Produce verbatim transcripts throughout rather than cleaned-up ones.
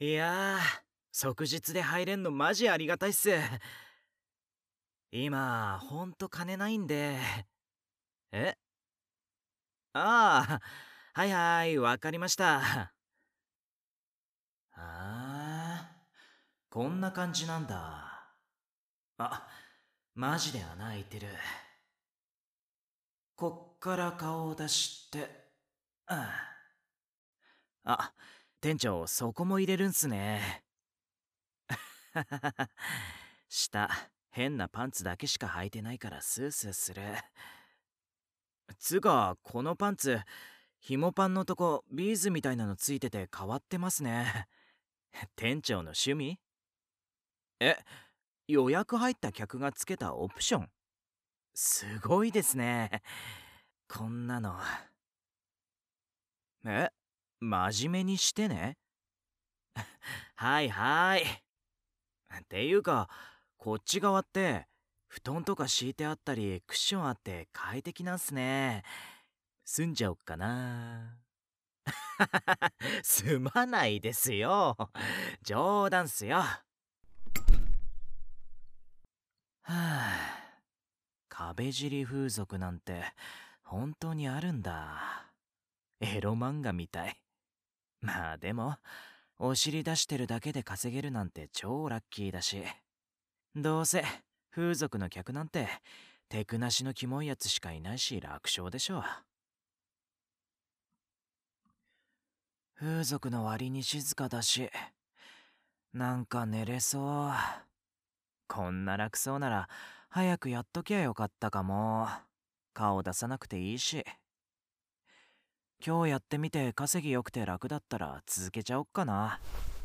いやー、即日で入れんのマジありがたいっす。今、ほんと金ないんで。えああ、はいはい、わかりました。あー、こんな感じなんだ。あ、マジで穴開いてる。こっから顔を出して、ああ、店長、そこも入れるんすね。下、変なパンツだけしか履いてないからスースーする。つうか、このパンツ、紐パンのとこビーズみたいなのついてて変わってますね。店長の趣味？え、予約入った客がつけたオプション？すごいですね。こんなの。え、真面目にしてね。はいはい。っていうか、こっち側って布団とか敷いてあったりクッションあって快適なんすね。住んじゃおっかな。すまないですよ。冗談っすよ。はあ、壁尻風俗なんて本当にあるんだ。エロ漫画みたい。まあでも、お尻出してるだけで稼げるなんて超ラッキーだし。どうせ風俗の客なんて手くなしのキモいやつしかいないし楽勝でしょ。風俗の割に静かだし、なんか寝れそう。こんな楽そうなら早くやっときゃよかったかも。顔出さなくていいし。今日やってみて稼ぎ良くて楽だったら続けちゃおっかな。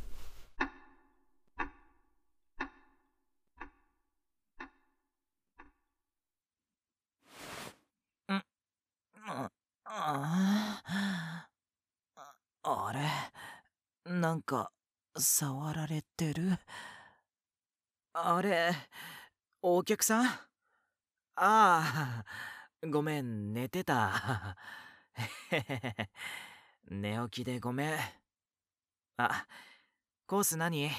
ん、あ、ああれ、なんか触られてる。あれ、お客さん？ああ、ごめん、寝てた。へへへ。寝起きでごめん。あ、コース何？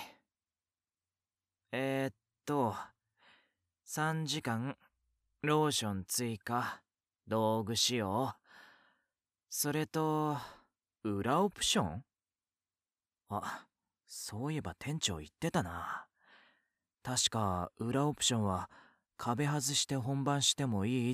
えー、っと、さんじかん、ローション追加、道具使用、それと、裏オプション？あ、そういえば店長言ってたな。確か、裏オプションは、壁外して本番してもいいって。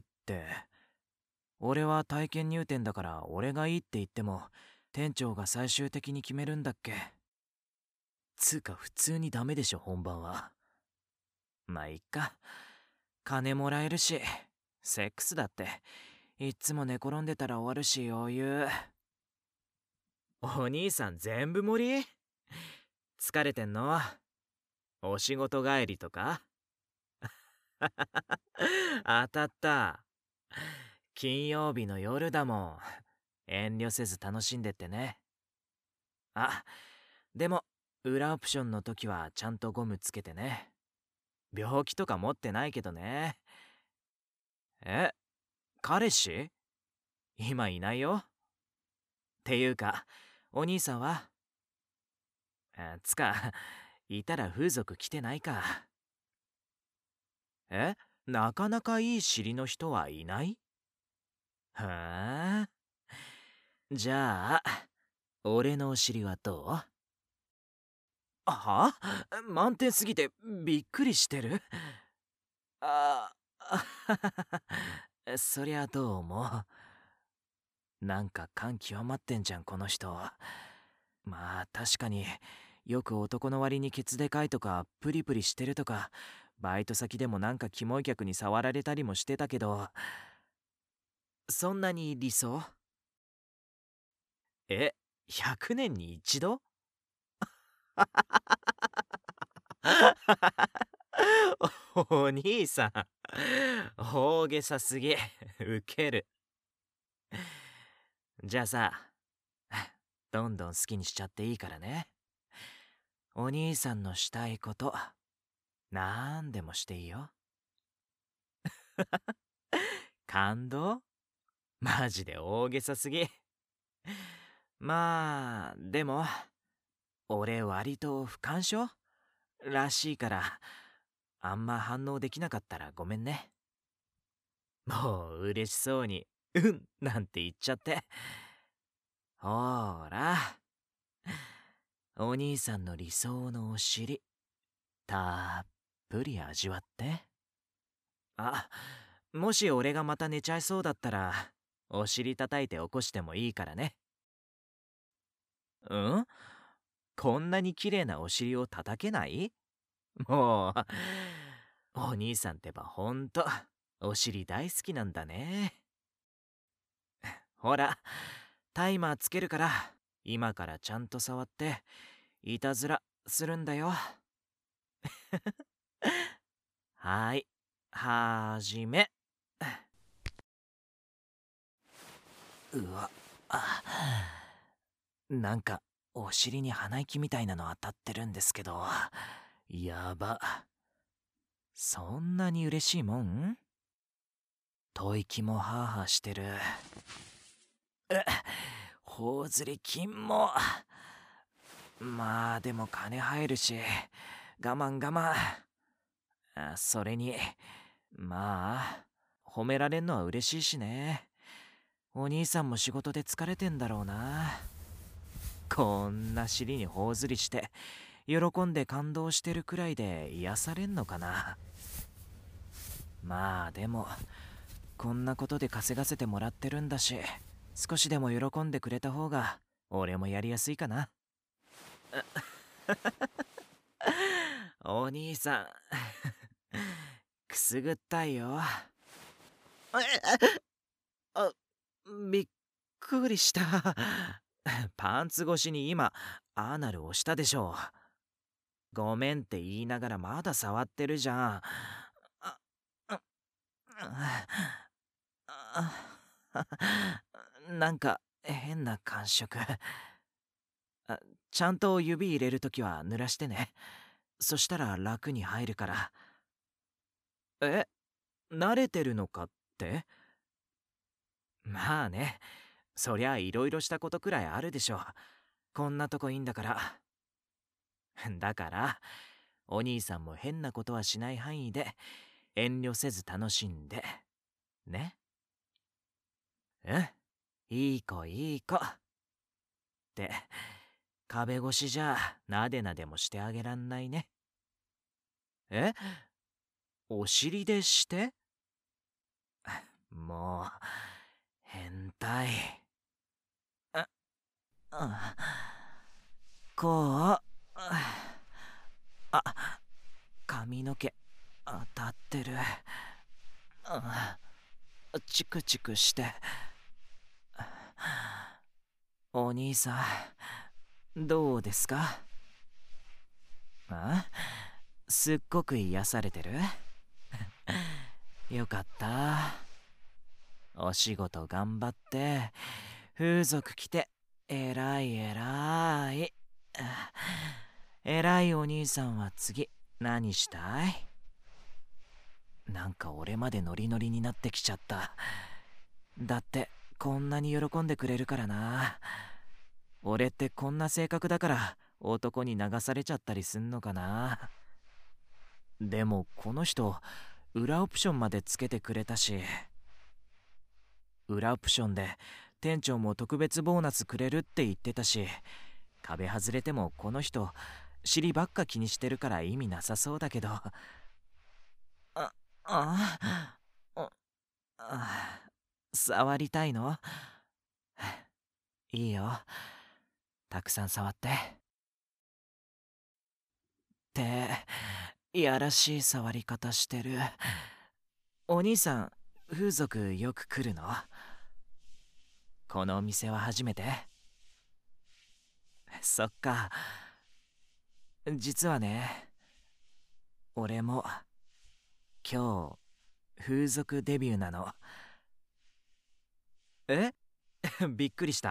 俺は体験入店だから俺がいいって言っても、店長が最終的に決めるんだっけ。つうか普通にダメでしょ、本番は。まあいっか。金もらえるし、セックスだって、いっつも寝転んでたら終わるし余裕。お兄さん全部盛り？疲れてんの？お仕事帰りとか？当たった。金曜日の夜だもん。遠慮せず楽しんでってね。あ、でも、裏オプションの時はちゃんとゴムつけてね。病気とか持ってないけどね。え、彼氏？今いないよ。っていうか、お兄さんは？あつか、いたら風俗来てないか。え、なかなかいい尻の人はいない？はあ。じゃあ、俺のお尻はどう？は？満点すぎてびっくりしてる。ああ、そりゃどう思う？なんか感極まってんじゃんこの人。まあ確かによく男の割にケツでかいとかプリプリしてるとかバイト先でもなんかキモい客に触られたりもしてたけど、そんなに理想？え、ひゃくねんに一度？お兄さん、大げさすぎ。ウケる。じゃあさ、どんどん好きにしちゃっていいからね。お兄さんのしたいことなんでもしていいよ。感動？マジで大げさすぎ。まあでも俺割と不干渉らしいから、あんま反応できなかったらごめんね。もう嬉しそうに、うんなんて言っちゃって。ほーら、お兄さんの理想のお尻、たっぷり味わって。あ、もし俺がまた寝ちゃいそうだったら、お尻叩いて起こしてもいいからね。うん？こんなに綺麗なお尻を叩けない？もう、お兄さんってばほんと、お尻大好きなんだね。ほら、タイマーつけるから、今からちゃんと触って、いたずらするんだよ。はーい、はじめ。うわ、あ、なんか、お尻に鼻息みたいなの当たってるんですけど、やば。そんなに嬉しいもん？吐息もハーハーしてる。うっ、頬ずり金も。まあでも金入るし、我慢我慢。あ、それに、まあ、褒められんのは嬉しいしね。お兄さんも仕事で疲れてんだろうな。こんな尻に頬ずりして、喜んで感動してるくらいで癒されんのかな。まあでも、こんなことで稼がせてもらってるんだし、少しでも喜んでくれた方が俺もやりやすいかな。お兄さんくすぐったいよ。あ、びっくりした。パンツ越しに今アーナルをしたでしょ。ごめんって言いながらまだ触ってるじゃん。あ、あ、あ、なんか変な感触。あ、ちゃんと指入れるときは濡らしてね。そしたら楽に入るから。え、慣れてるのかって？まあね、そりゃいろいろしたことくらいあるでしょ。こんなとこいいんだから。だから、お兄さんも変なことはしない範囲で遠慮せず楽しんで。ね。うん。いい子いい子。って、壁越しじゃなでなでもしてあげらんないね。え？お尻でして？もう、変態。あ、あ、こう、あ、髪の毛当たってる。あ、チクチクして。お兄さん、どうですか？あ、すっごく癒されてる？よかった。お仕事頑張って、風俗来て、えらいえらい。えらいお兄さんは次、何したい？なんか俺までノリノリになってきちゃった。だって、こんなに喜んでくれるからな。俺ってこんな性格だから男に流されちゃったりすんのかな。でもこの人裏オプションまでつけてくれたし、裏オプションで店長も特別ボーナスくれるって言ってたし、壁外れてもこの人尻ばっか気にしてるから意味なさそうだけど。あ、あ、あ、あ、触りたいの？いいよ、たくさん触って。っていやらしい触り方してる。お兄さん、風俗よく来るの？このお店は初めて？そっか。実はね、俺も今日風俗デビューなの。え？びっくりした？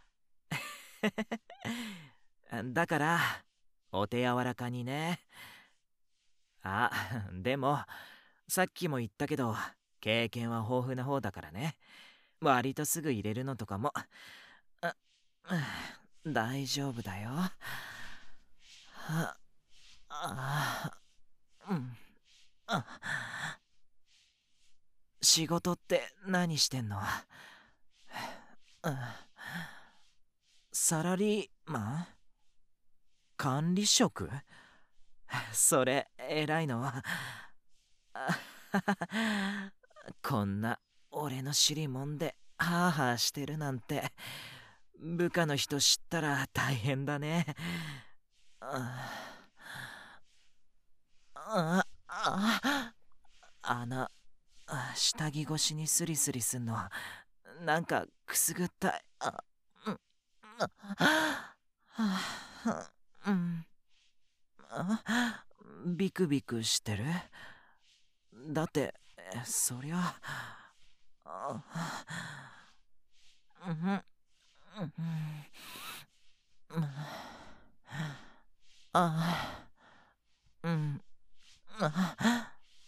だからお手柔らかにね。あ、でもさっきも言ったけど経験は豊富な方だからね。割とすぐ入れるのとかも。あ、大丈夫だよ。 ああ、うん。あ、仕事って何してんの？うん、サラリーマン？管理職？それ偉いの？あ、こんな俺の尻もんでハーハーしてるなんて部下の人知ったら大変だね。あああ穴、下着越しにスリスリすんのなんかくすぐったい。あ、うん、あ、はあ、うん、あ、ビクビクしてる。だってそりゃあ、うん、うん、うん、あ、うん、あ、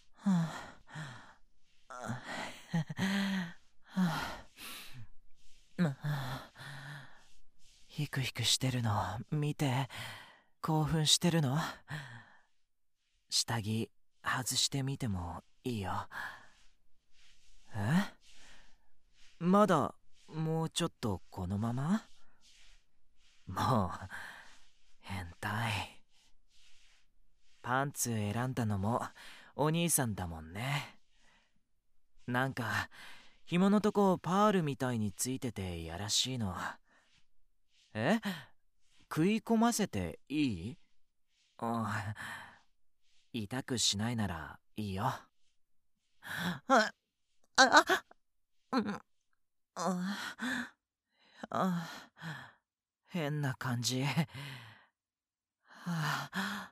ヒクヒクしてるの見て興奮してるの？下着外してみてもいいよ。え、まだもうちょっとこのまま？もう変態。パンツ選んだのもお兄さんだもんね。なんか紐のとこパールみたいについててやらしいの。え、食い込ませていい？あ、痛くしないならいいよ。あ、あ、あ、うん、あ、あ、変な感じ。はあ、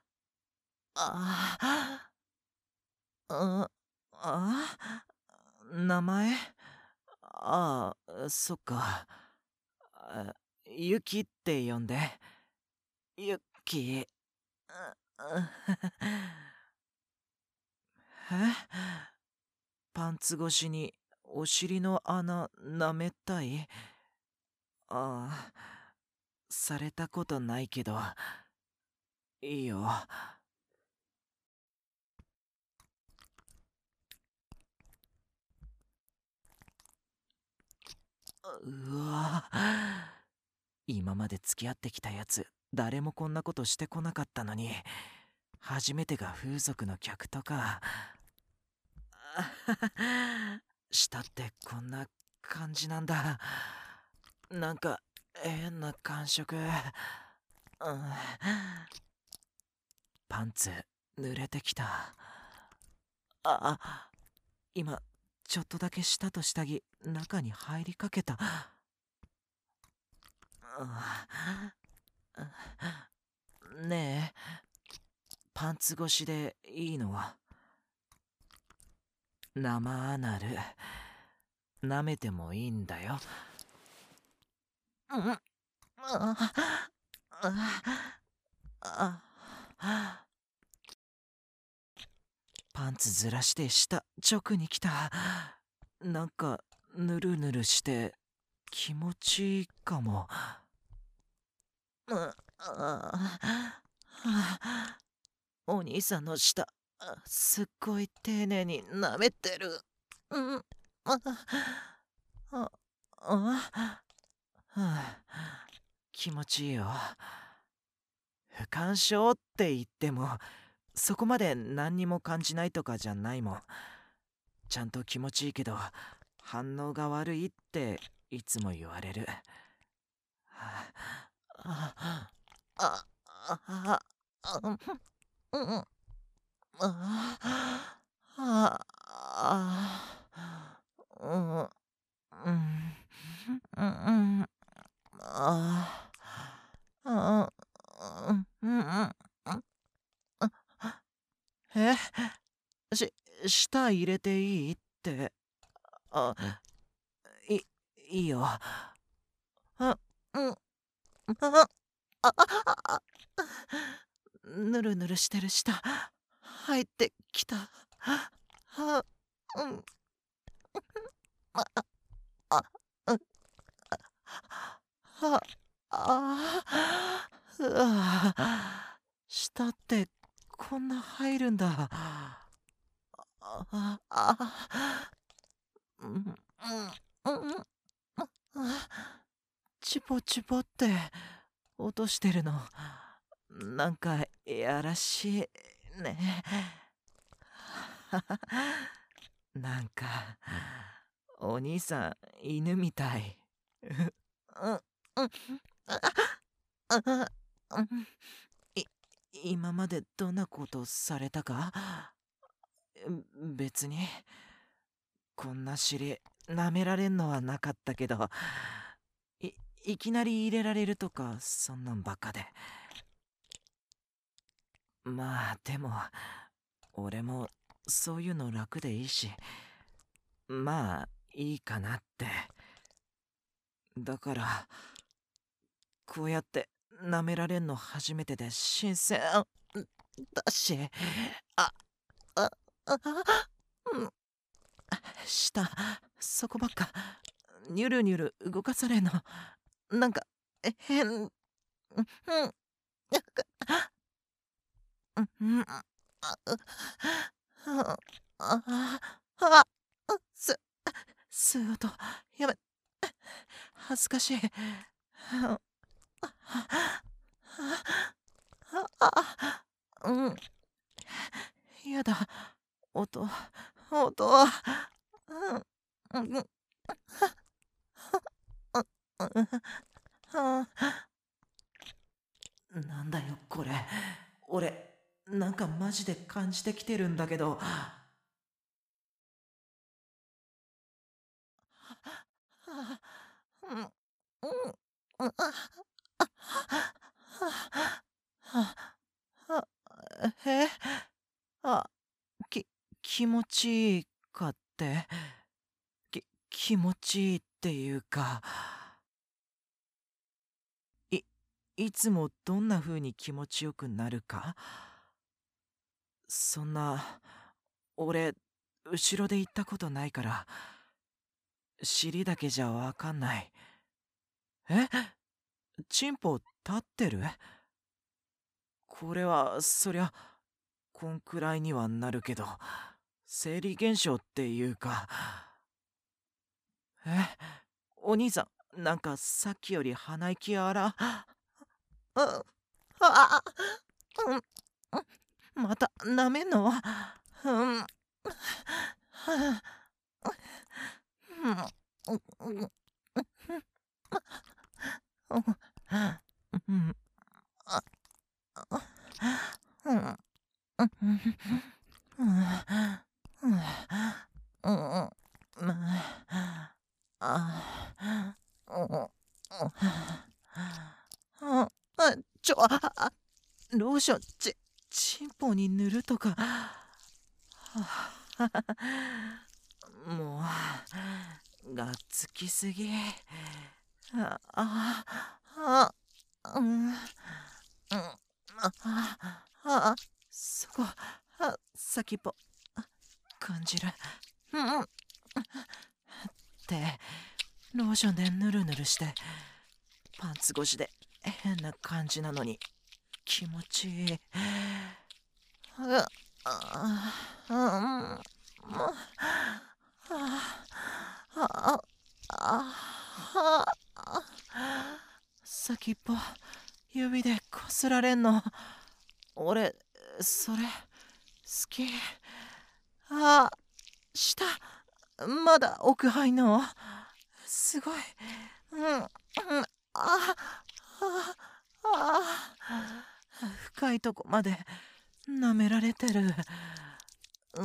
あ、あ、あ、名前？ああ、そっか。あ、ユキって呼んで。ユッキー。え、パンツ越しにお尻の穴舐めたい？ああ、されたことないけどいいよ。うわ、今まで付き合ってきたやつ誰もこんなことしてこなかったのに初めてが風俗の客とか。舌ってこんな感じなんだ。なんか変な感触。うん、パンツ濡れてきた。あ、今ちょっとだけ舌と下着中に入りかけた。ねえ、パンツ越しでいいの？生アナル舐めてもいいんだよ。うん、あああ、パンツずらして下直に来た。なんかぬるぬるして気持ちいいかも。うん、ああ、お兄さんの舌すっごい丁寧に舐めてる。うん、ああああ、気持ちいいよ。不感症って言ってもそこまで何にも感じないとかじゃないもん。ちゃんと気持ちいいけど反応が悪いっていつも言われる。あああああ、うん、うん、あああ、うん、うん、うん、ああ、うん、うん、え、し、舌入れていいって。あ、い、いいよ。あ、うん、あ、あ、あ、あ、ぬるぬるしてる舌、入ってきた。は、うん、あ、あ、うん、は、あ、うわ、 舌ってこんな入るんだ。あああ、うんうんうん、あ、チポチポって落としてるの、なんかやらしいね。なんかお兄さん犬みたい。うんうん、あああ、うん、い今までどんなことされたか？別にこんな尻舐められんのはなかったけど、いいきなり入れられるとかそんなんばっかで。まあでも俺もそういうの楽でいいし、まあいいかなって。だからこうやって舐められんの初めてで新鮮だし、あああうん、舌そこばっかニュルニュル動かされんの、なんか変、うんうんうんああああす吸う音やめ、恥ずかしい。ああうんやだ、音音うんうんうんなんだよこれ、俺なんかマジで感じてきてるんだけど。うんうんうんあえあき気持ちいいかって、き気持ちいいっていうか、いいつもどんな風に気持ちよくなるか、そんな俺後ろで行ったことないから尻だけじゃわかんない。え、チンポ立ってる？これはそりゃこんくらいにはなるけど生理現象っていうか。え、お兄さんなんかさっきより鼻息荒。うん、あうん、また舐めんの？うん、はあ、うん、うん、うん、うん、あ、うん、うん、うん、うん、うん、うん、あ、うん、うん、あ、ちょ、あ、ローション、ち、チンポに塗るとか。もう、がっつきすぎ。あ、あ、あ、うん、うん、あ、あ、そこ、あ、先っぽ、感じる。うん、って、ローションでヌルヌルして、パンツ越しで変な感じなのに気持ちいい。ああああああ、先っぽ指でこすられんの、俺それ好き。あ、下まだ奥入んの、すごい。うん、うん、ああああ、深いとこまで舐められてる。うん、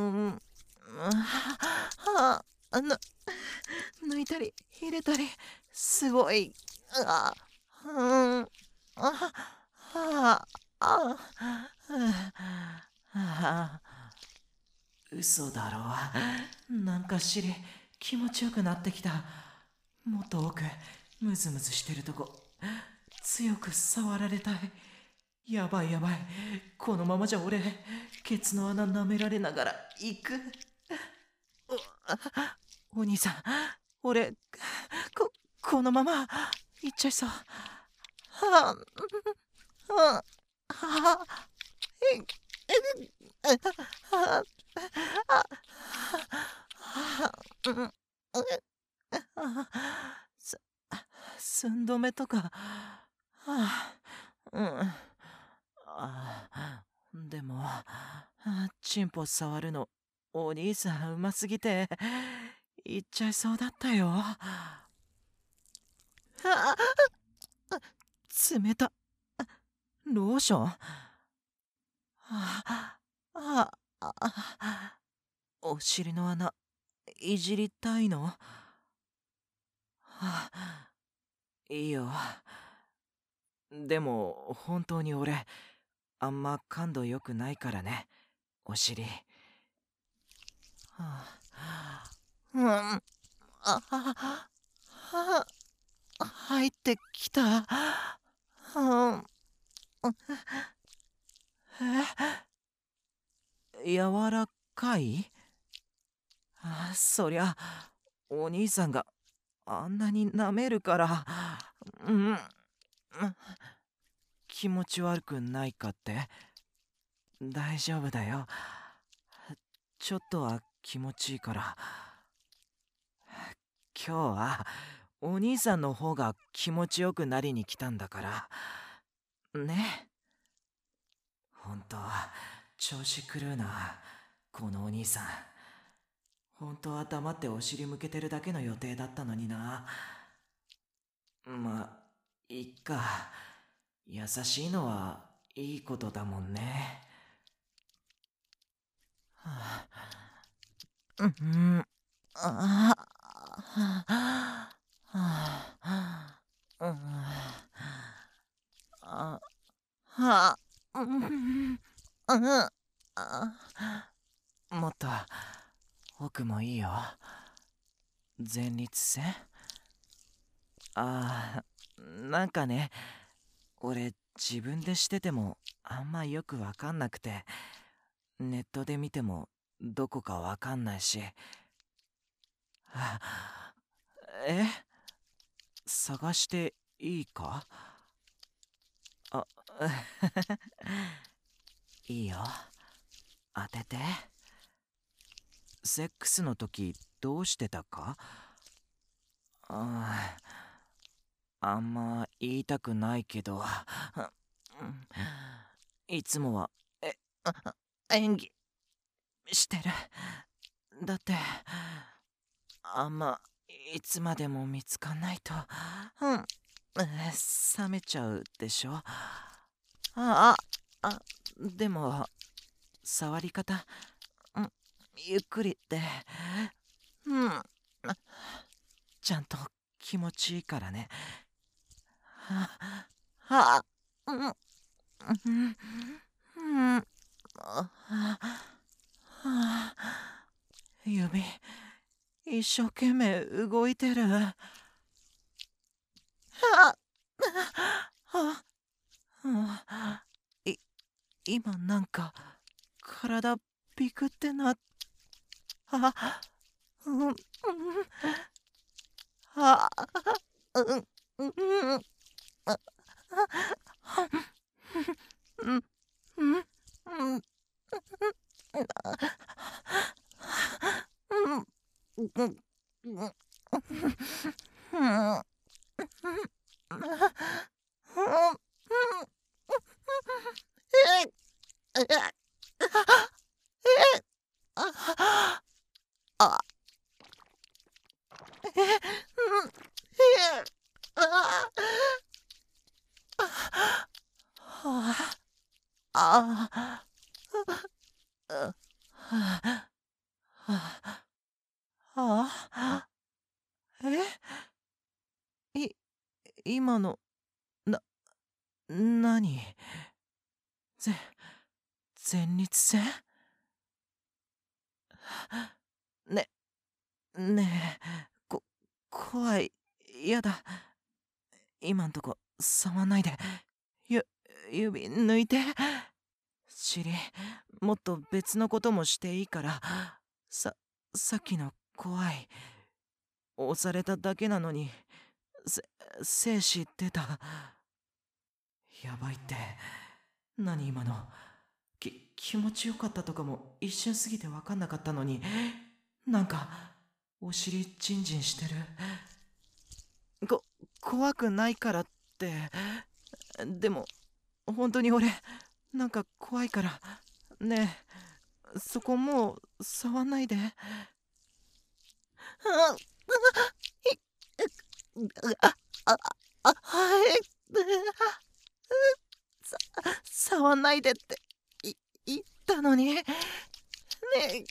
ああ、ぬ抜いたり入れたりすごい。あ、うん、ああああ、嘘だろ。なんかしり気持ちよくなってきた。もっと奥ムズムズしてるとこ強く触られたい。やばいやばい、このままじゃ俺ケツの穴舐められながら行く。お兄さん、俺ここのまま行っちゃいそう。はあ、はあ、はあ、 止めとか。はあ、うん。ああ、でも、チンポ触るの、お兄さんうますぎて、言っちゃいそうだったよ。ああ、冷た。ローション。ああ、ああ、お尻の穴、いじりたいの？はあ、いいよ。でも、本当に俺、あんま感度良くないからね、お尻。はあ、うん、ああ、はあ、入ってきた。うん、え、柔らかい？あ、そりゃ、お兄さんがあんなに舐めるから、うん、気持ち悪くないかって？大丈夫だよ。ちょっとは気持ちいいから。今日はお兄さんの方が気持ちよくなりに来たんだからね。ほんと調子狂うな、このお兄さん。本当は黙ってお尻向けてるだけの予定だったのにな。ま、いっか。優しいのはいいことだもんね。はあ、うん、ああ、ああ、うん、あ、はあ、うん、うん、あ、もっと奥もいいよ。前立腺？ああ、なんかね、俺自分でしててもあんまよくわかんなくて、ネットで見てもどこかわかんないし。はあ、え、探していいか？あ、いいよ。当てて。セックスの時どうしてたか？ああ、あんま言いたくないけど、いつもは、え、演技してる。だって、あんまいつまでも見つかんないと、うん、冷めちゃうでしょ。あ、あ、でも、触り方、うん、ゆっくりで、うん、ちゃんと気持ちいいからね。はあ、はあ、うん、うん、うん、はあ、指、一生懸命動いてる。はあ、はあ、い、今なんか、体ビクってなっ、はあ、うん、うん、はあ、うん、うん、あ、うん、うん、うん、うん、うん、うん、あ、あ、あ、え、い、今の、な、なに？ぜ、前立腺？ね、ねえ、こ、怖い。やだ。今んとこ、触んないで。ゆ、指抜いて。尻、もっと別のこともしていいから。さ、さっきの怖い。押されただけなのに、せ、精子出た。やばいって。何今の。き、気持ちよかったとかも一瞬すぎて分かんなかったのに、なんか、お尻ジンジンしてる。こ、 怖くないからって。でも本当に俺なんか怖いから。ねえ、そこもう触んないで。あああはいさ触んないでってい言ったのにねえ。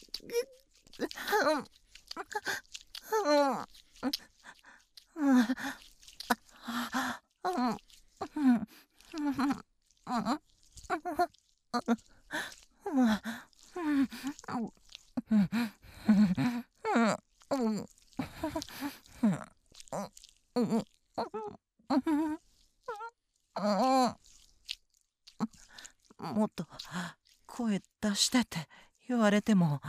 うんうんうんもっと声出してって言われても。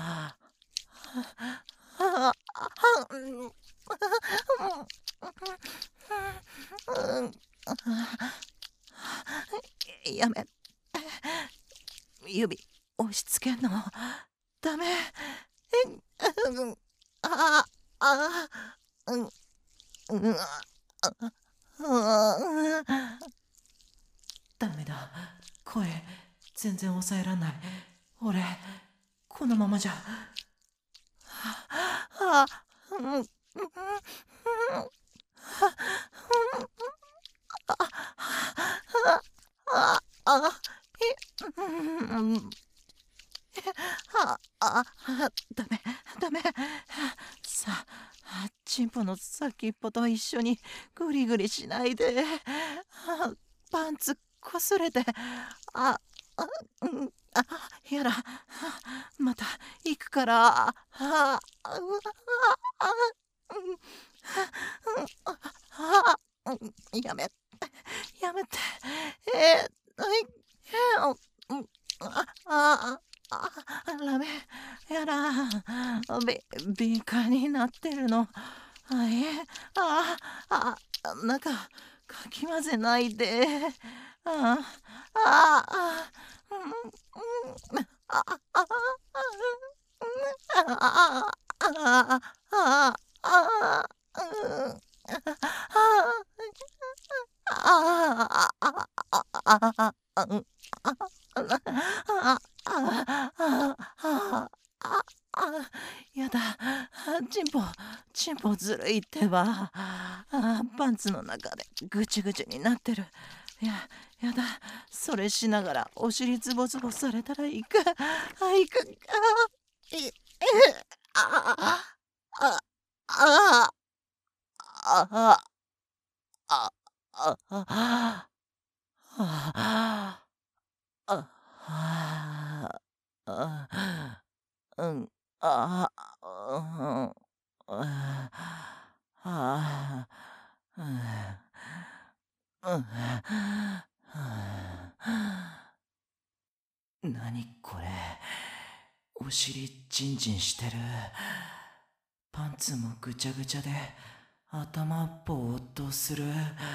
やめ、指押し付けんのダメ。うんああうんうんダメだ、声全然抑えらんない。俺このままじゃ。あうんうんああえうんああダメダメ。さあチンポの先っぽと一緒にグリグリしないで。パンツこすれて。ああうんあやだ。また行くから。ああやめやめて。えー、はいえー、うんあああダメやだ。び敏感になってるの。あえああなんかかき混ぜないで。あああうんうんあああああああうんあああやだ、チンポ、チンポずるいってば。パンツの中でぐちぐちになってる。いや、やだ、それしながらお尻ズボズボされたらいか、あ、いか、あ、い、え、あ、あ、あ、あ、あ、あ、あ、あ、あ、あ、あ、あ、うん、あ、うん、あ、あ、うん、うん、なにこれ、お尻ジンジンしてる。パンツもぐちゃぐちゃで頭ぼーっとする。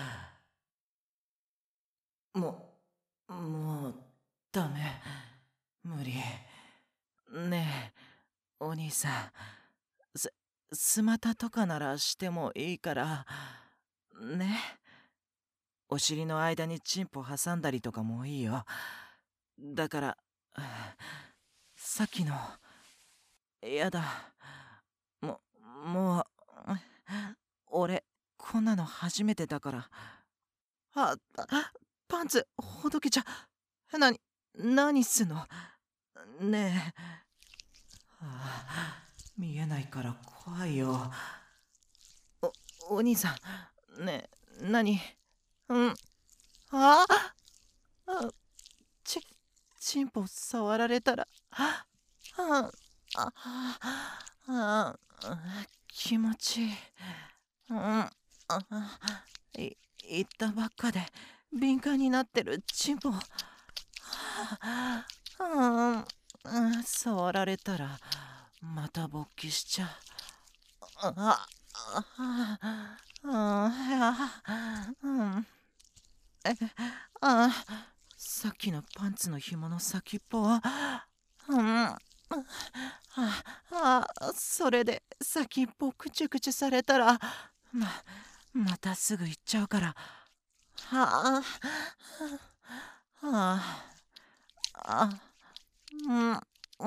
ももうダメ、無理。ねえお兄さん、すスマタとかならしてもいいからね。お尻の間にチンポ挟んだりとかもいいよ。だからさっきのやだ。ももう俺こんなの初めてだから。あパンツほどけちゃ。なに何すんのねえ。あ見えないから怖いよ。おお兄さんねえ何うんああちチンポ触られたらああああ気持ちいい。うんあい言ったばっかで敏感になってるチンポ。うんうん触られたらまた勃起しちゃう。あああうんえあさっきのパンツの紐の先っぽはうんああそれで先っぽくちゅくちゅされたらままたすぐ行っちゃうから。はあ、はあ、あ、うん、うん、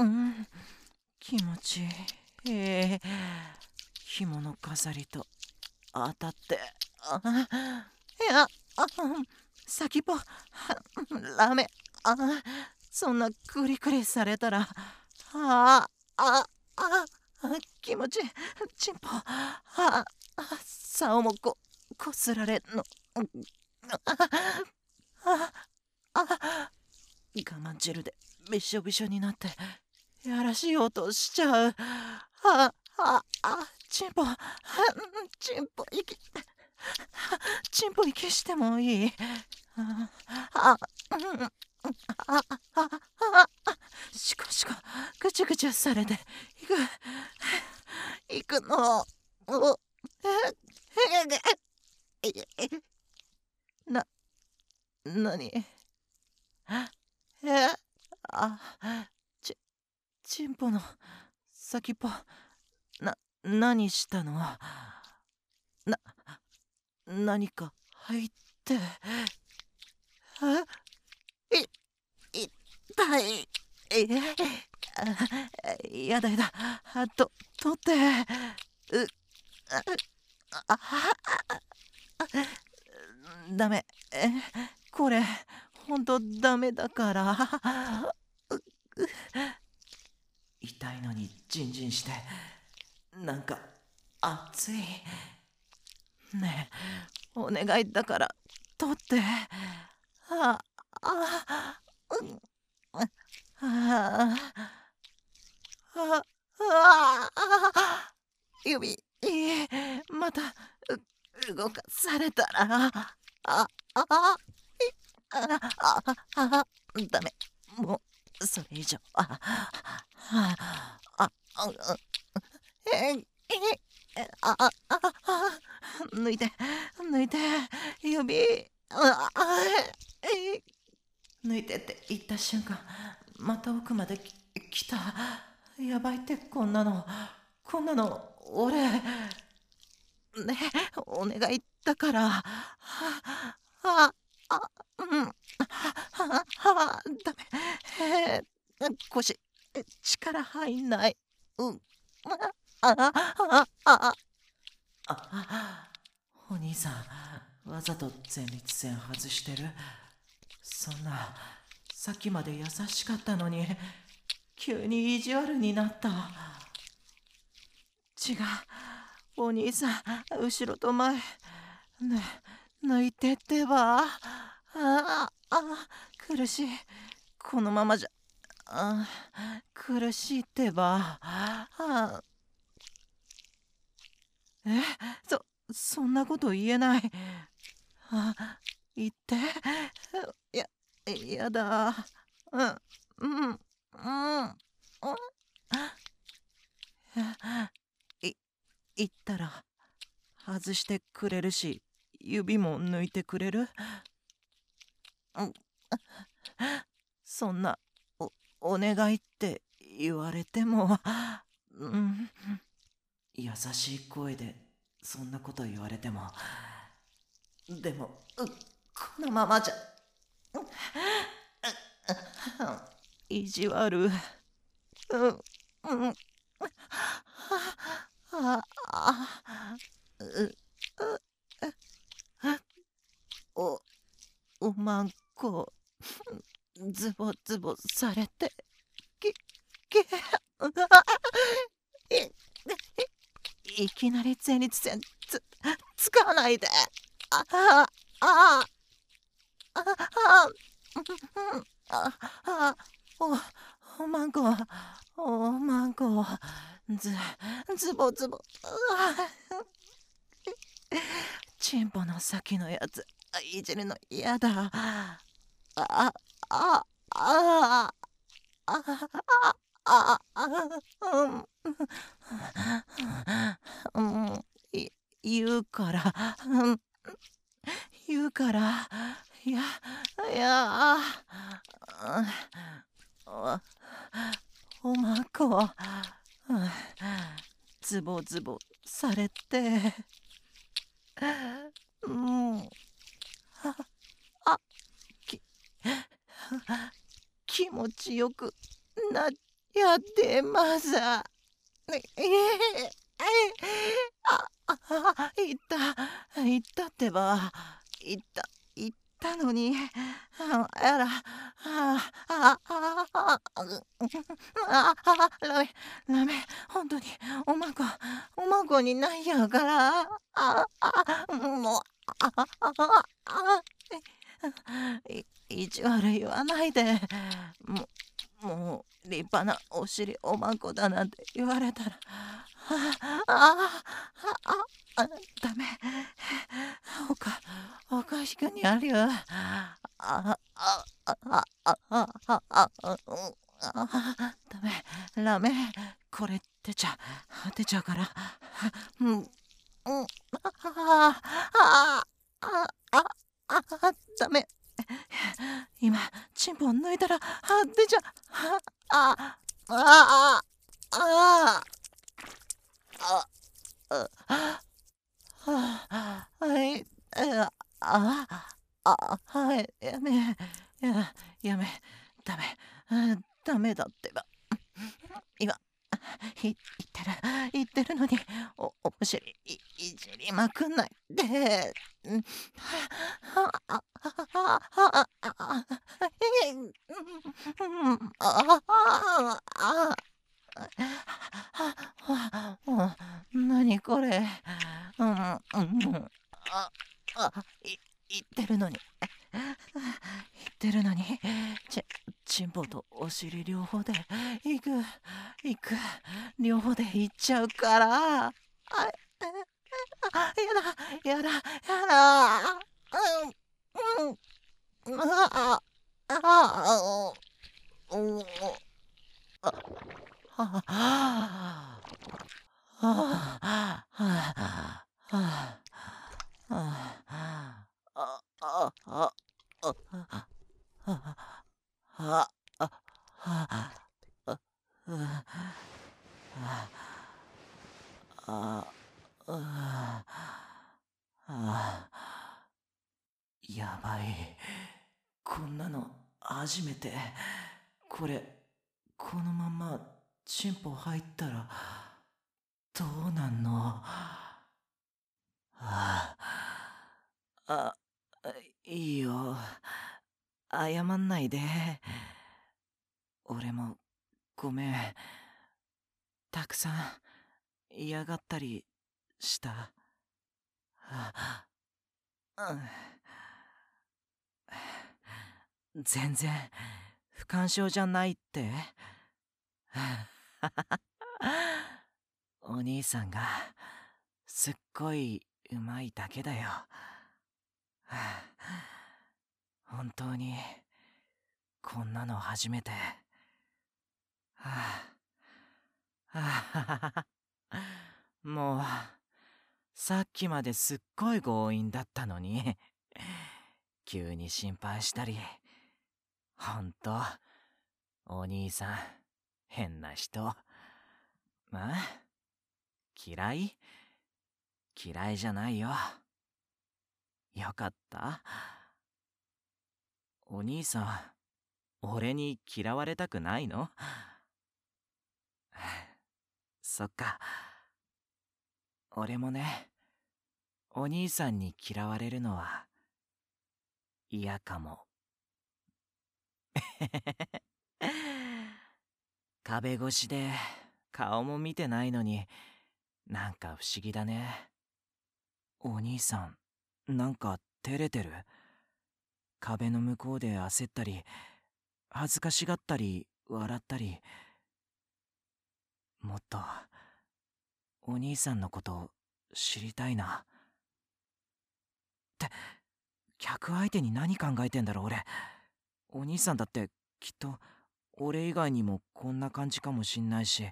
気持ちいい。ええ、紐の飾りと当たって、あ、いや、あ、先っぽ、ラメ、あ、そんなクリクリされたら、あ、あ、あ、気持ちいい。チンポ、あ、あ、竿もこ、こすられんの。あ、あ、我慢汁でびしょびしょになってやらしい音しちゃう。あ、あ、あ、チンポ、チンポ息、チンポ息してもいい。あ、あ、うん、あ、あ、あ、あ、シコシコ、ぐちゅぐちゅされていく、いくの。お、え、え、え、え、な、なに、え、あ、ち、チンポの先っぽ、な、何したの？な、何か入って、あ、い、痛い。え、あ、やだやだ。あと、取って。う、あ、あ、ダメ。え、これ、ほんとダメだから。痛いのにジンジンして、なんか、熱い。ねえ、お願いだから、取って。あ、あ、うん、あ、あ、あ、あ、あ、指、また、う動かされたら、あ、あ、あ、あ、あ、あ、ダメ。もう、それ以上、あ、あ、あ、あ、え、え、あ、あ、あ、あ、抜いて、抜いて、指、あ、あ、え、抜いてって言った瞬間、また奥までき来た。やばいって、こんなの。こんなの、俺。ね、お願いだから。はあ、あ、うん。はあ、はあ、ダメ。えー、腰、力入んない。うん。あ、あ、あ、あ、あ、お兄さん、わざと前立腺外してる？そんな、さっきまで優しかったのに、急に意地悪になった。違う、お兄さん、後ろと前、ね、抜いてってば。ああ、あ、苦しい。このままじゃ、あ、苦しいってば。あ、え、そ、そんなこと言えない。あ、言って。や、やだ。うん、うん、うん、うん。い、言ったら外してくれるし、指も抜いてくれる？うん、そんな、お、お願いって言われても、うん、優しい声でそんなこと言われても、でも、う、このままじゃ、意地悪。うん、うん、あ、あ、う、お、おまんこ、ズボズボされて、き、き、うわ、い、いきなり前立腺つ、使わないで。あ、あ、あ、あ、あ、うん、あ、あ、お、おまんこ、おまんこ、ず、ズボズボ、うわ、チンポの先のやつ、いじるの嫌だ。あ、あ、あ、あ、あ、あ、あ、うん、うん、い、言うから、うん、言うから、いや、いや、お、おまこ、ズボズボされて、 気持ちよくなやってます。ええああ言った言ったってば言った言ったのにあやらあああああああラメラメ本当におまこおまこにないやからああもうああああい意地悪言わないでももう立派なお尻おまんこだなんて言われたらあああああダメおかおかしくにあるよああああああああああダメダメこれ出ちゃ出ちゃうからうんうんああああああダメ今チンポを抜いたらあ出ちゃああああああああはいあああはいやめややめダメあダメだってば今言ってる言ってるのにおお尻いいじりまくんないでうんあああああああえうんあああああ何これうんうんああい言ってるのに言ってるのにちちんぽとお尻両方で行く行く両方で行っちゃうからああやだやだやだうんうんあああうんあああああああああああああああああああやばいこんなの初めてこれこのままチンポ入ったらどうなんのああいいよ謝んないで俺もごめんたくさん嫌がったりしたあうん全然不干渉じゃないってお兄さんがすっごいうまいだけだよ本当にこんなの初めてはあはあもうさっきまですっごい強引だったのに急に心配したりほんとお兄さん変な人まあ嫌い嫌いじゃないよよかったお兄さん俺に嫌われたくないのそっか俺もねお兄さんに嫌われるのは嫌かも壁越しで顔も見てないのになんか不思議だねお兄さんなんか照れてる壁の向こうで焦ったり恥ずかしがったり笑ったりもっとお兄さんのこと知りたいなって客相手に何考えてんだろ俺お兄さんだってきっと俺以外にもこんな感じかもしんないし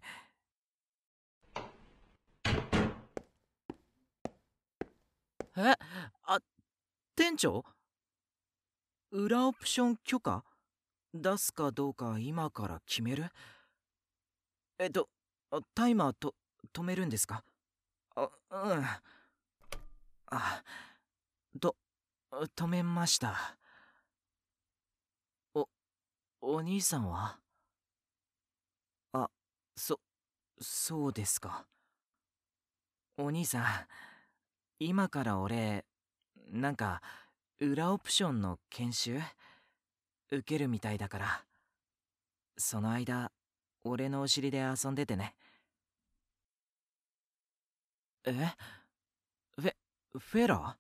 えあ店長裏オプション許可出すかどうか今から決めるえっとタイマーと止めるんですかあうんあと止めましたお兄さんは？あ、そ、そうですか。お兄さん、今から俺、なんか、裏オプションの研修受けるみたいだから、その間、俺のお尻で遊んでてね。え？フェ、フェラ？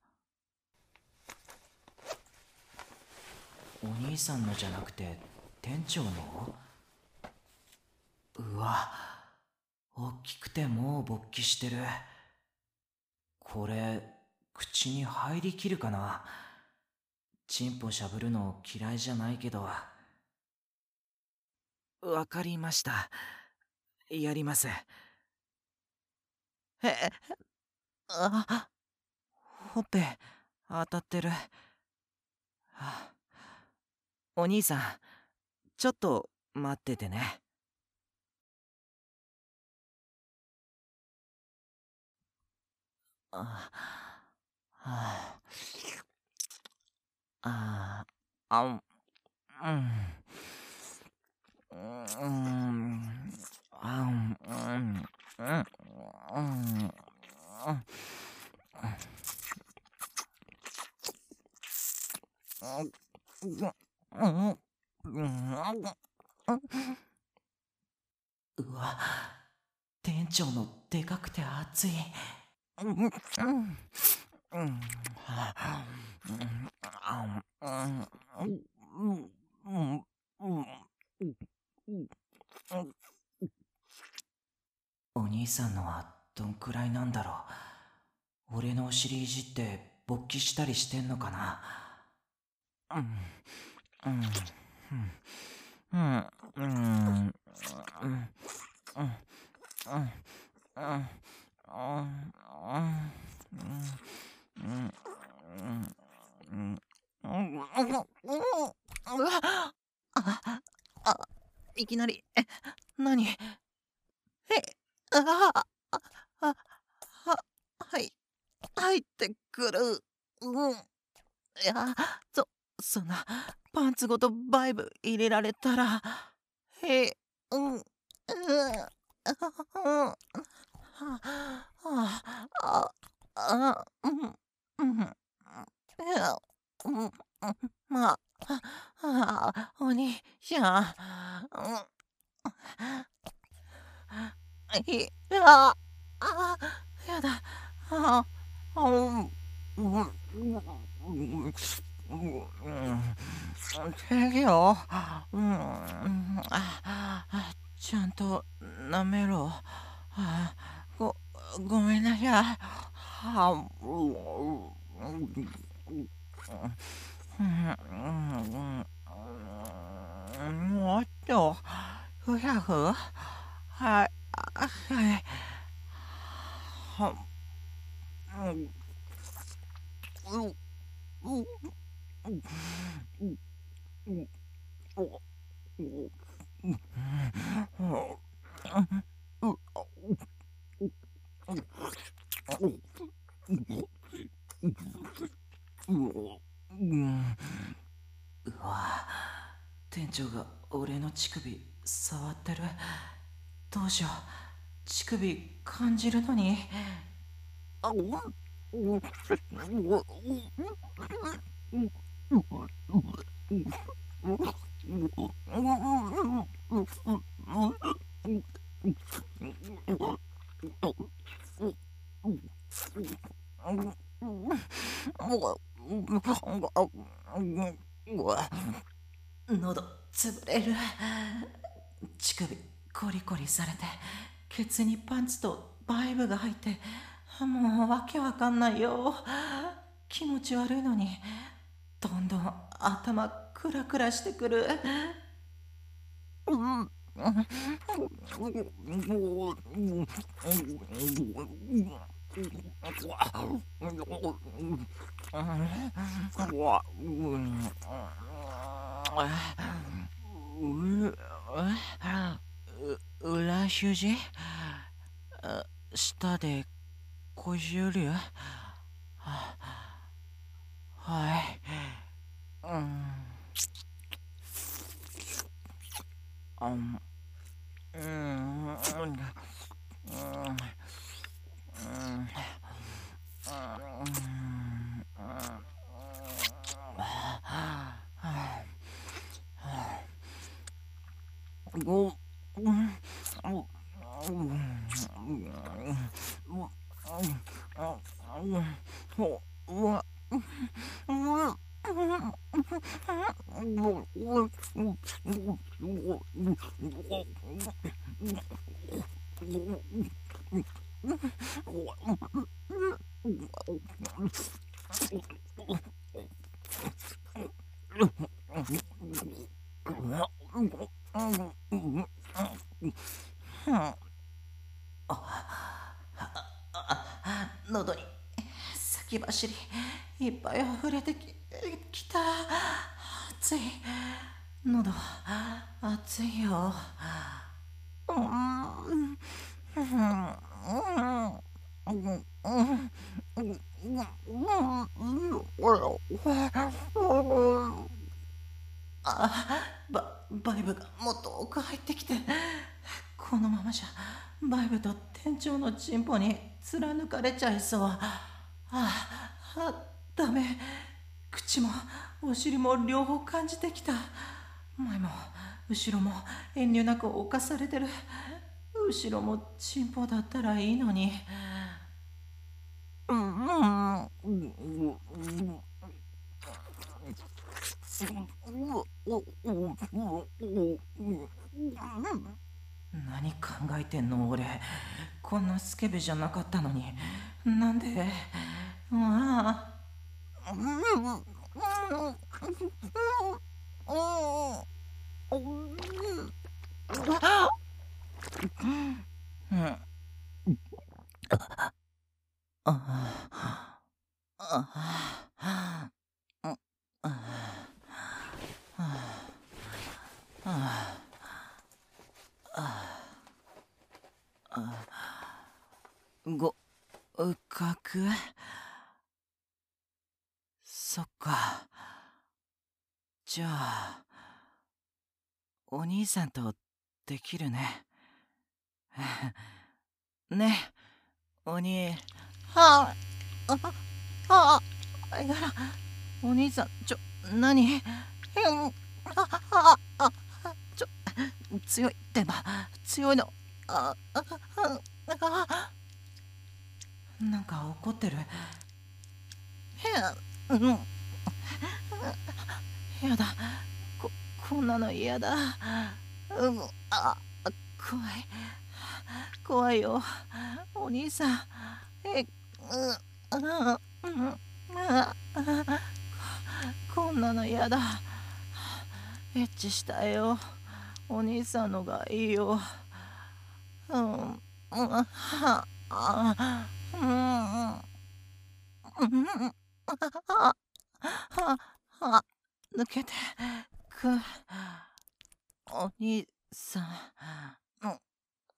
お兄さんのじゃなくて、店長の？うわ、大きくてもう勃起してる。これ、口に入りきるかな？チンポしゃぶるの嫌いじゃないけど。わかりました。やります。 え、あ、ほっぺ当たってる。はあ、お兄さん、ちょっと待っててね。 あ、あ、あ、あ、うん、うん、うん、あ、うん、うん、うん、うん、うわ、店長のでかくて熱い。うん、うん、うん、お兄さんのはどんくらいなんだろう。俺のお尻いじって勃起したりしてんのかな。うん、うん、うん、うん、うん、うん、うん、うん、うん、あ、いきなり、え、なに？え、ああ、あ、は、はい、入ってくる。うん。いや、そ、そんな、パンツごとバイブ入れられたら、へ、うん、うん、うん、はあ、あ、あ、うん、うん、いや、うん、うん、まあ、はあ、お兄ちゃん、うん、いや、あ、やだ、あ、うん、うん、うん、てよ、うん、あ、ちゃんと舐めろ。あ、ご、ごめんなさい。は、もっと、ふやふはい、はい、は、うん、うん、うん、うん、うわ、店長が俺の乳首触ってる。どうしよう、乳首感じるのに。あ、うん、うん、喉潰れる。乳首コリコリされて、ケツにパンツとバイブが入って、もうわけわかんないよ。気持ち悪いのにどんどん頭クラクラしてくる。うん、う裏肘、下で小汁、はい、うん、 うん、喉に先走りいっぱい溢れてききた。熱い、喉熱いよ。あ、ババイブがもっと奥入ってきて、このままじゃバイブと店長のチンポに貫かれちゃいそう。ああ、ダメ。口もお尻も両方感じてきた。前も後ろも遠慮なく侵されてる。後ろもチンポだったらいいのに。何考えてんの俺。こんなスケベじゃなかったのに。なんで。ああ。ご、かくそっか。じゃあ、お兄さんとできるね。ね、お兄。はあ、あ、あ、あ、いや、お兄さん、ちょ、何？あ、あ、あ、ちょ、強いってば、強いの。あ、あ、あ、なんか怒ってる。うん。やだ、こ、こんなの嫌だ。うん、あ、怖い。怖いよ、お兄さん。え、う、あ、うん、あ、こんなの嫌だ。エッチしたいよ。お兄さんのがいいよ。うん、うん、は、あ、うん、うん、は、は、は、抜けてく。お兄さん。うん、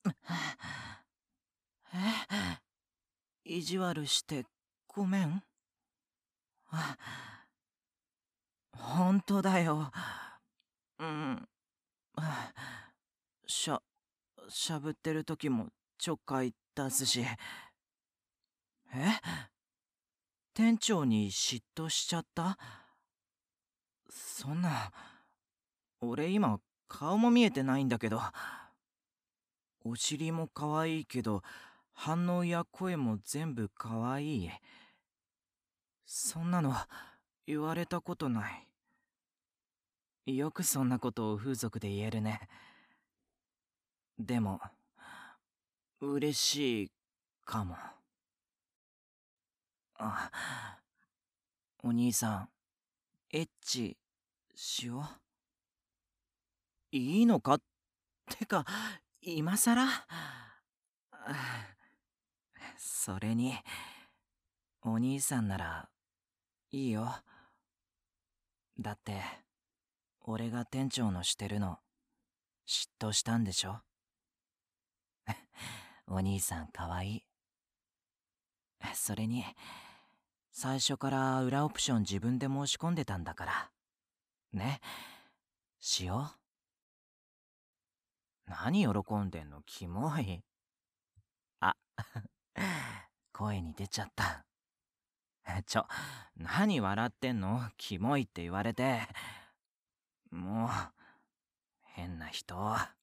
え、意地悪してごめん。本当だよ。うん。しゃ、しゃぶってる時もちょっかい出すし。え？店長に嫉妬しちゃった？そんな、俺今顔も見えてないんだけど。お尻も可愛いけど、反応や声も全部可愛い。そんなの言われたことない。よくそんなことを風俗で言えるね。でも、嬉しいかも。あ、お兄さん、エッチしよう。いいのかってか、今さら。それに、お兄さんならいいよ。だって、俺が店長のしてるの嫉妬したんでしょ。お兄さんかわいい。それに、最初から裏オプション自分で申し込んでたんだから。ね、しよう。 何喜んでんの、キモい。あ、声に出ちゃった。ちょ、何笑ってんの、キモいって言われて。もう、変な人。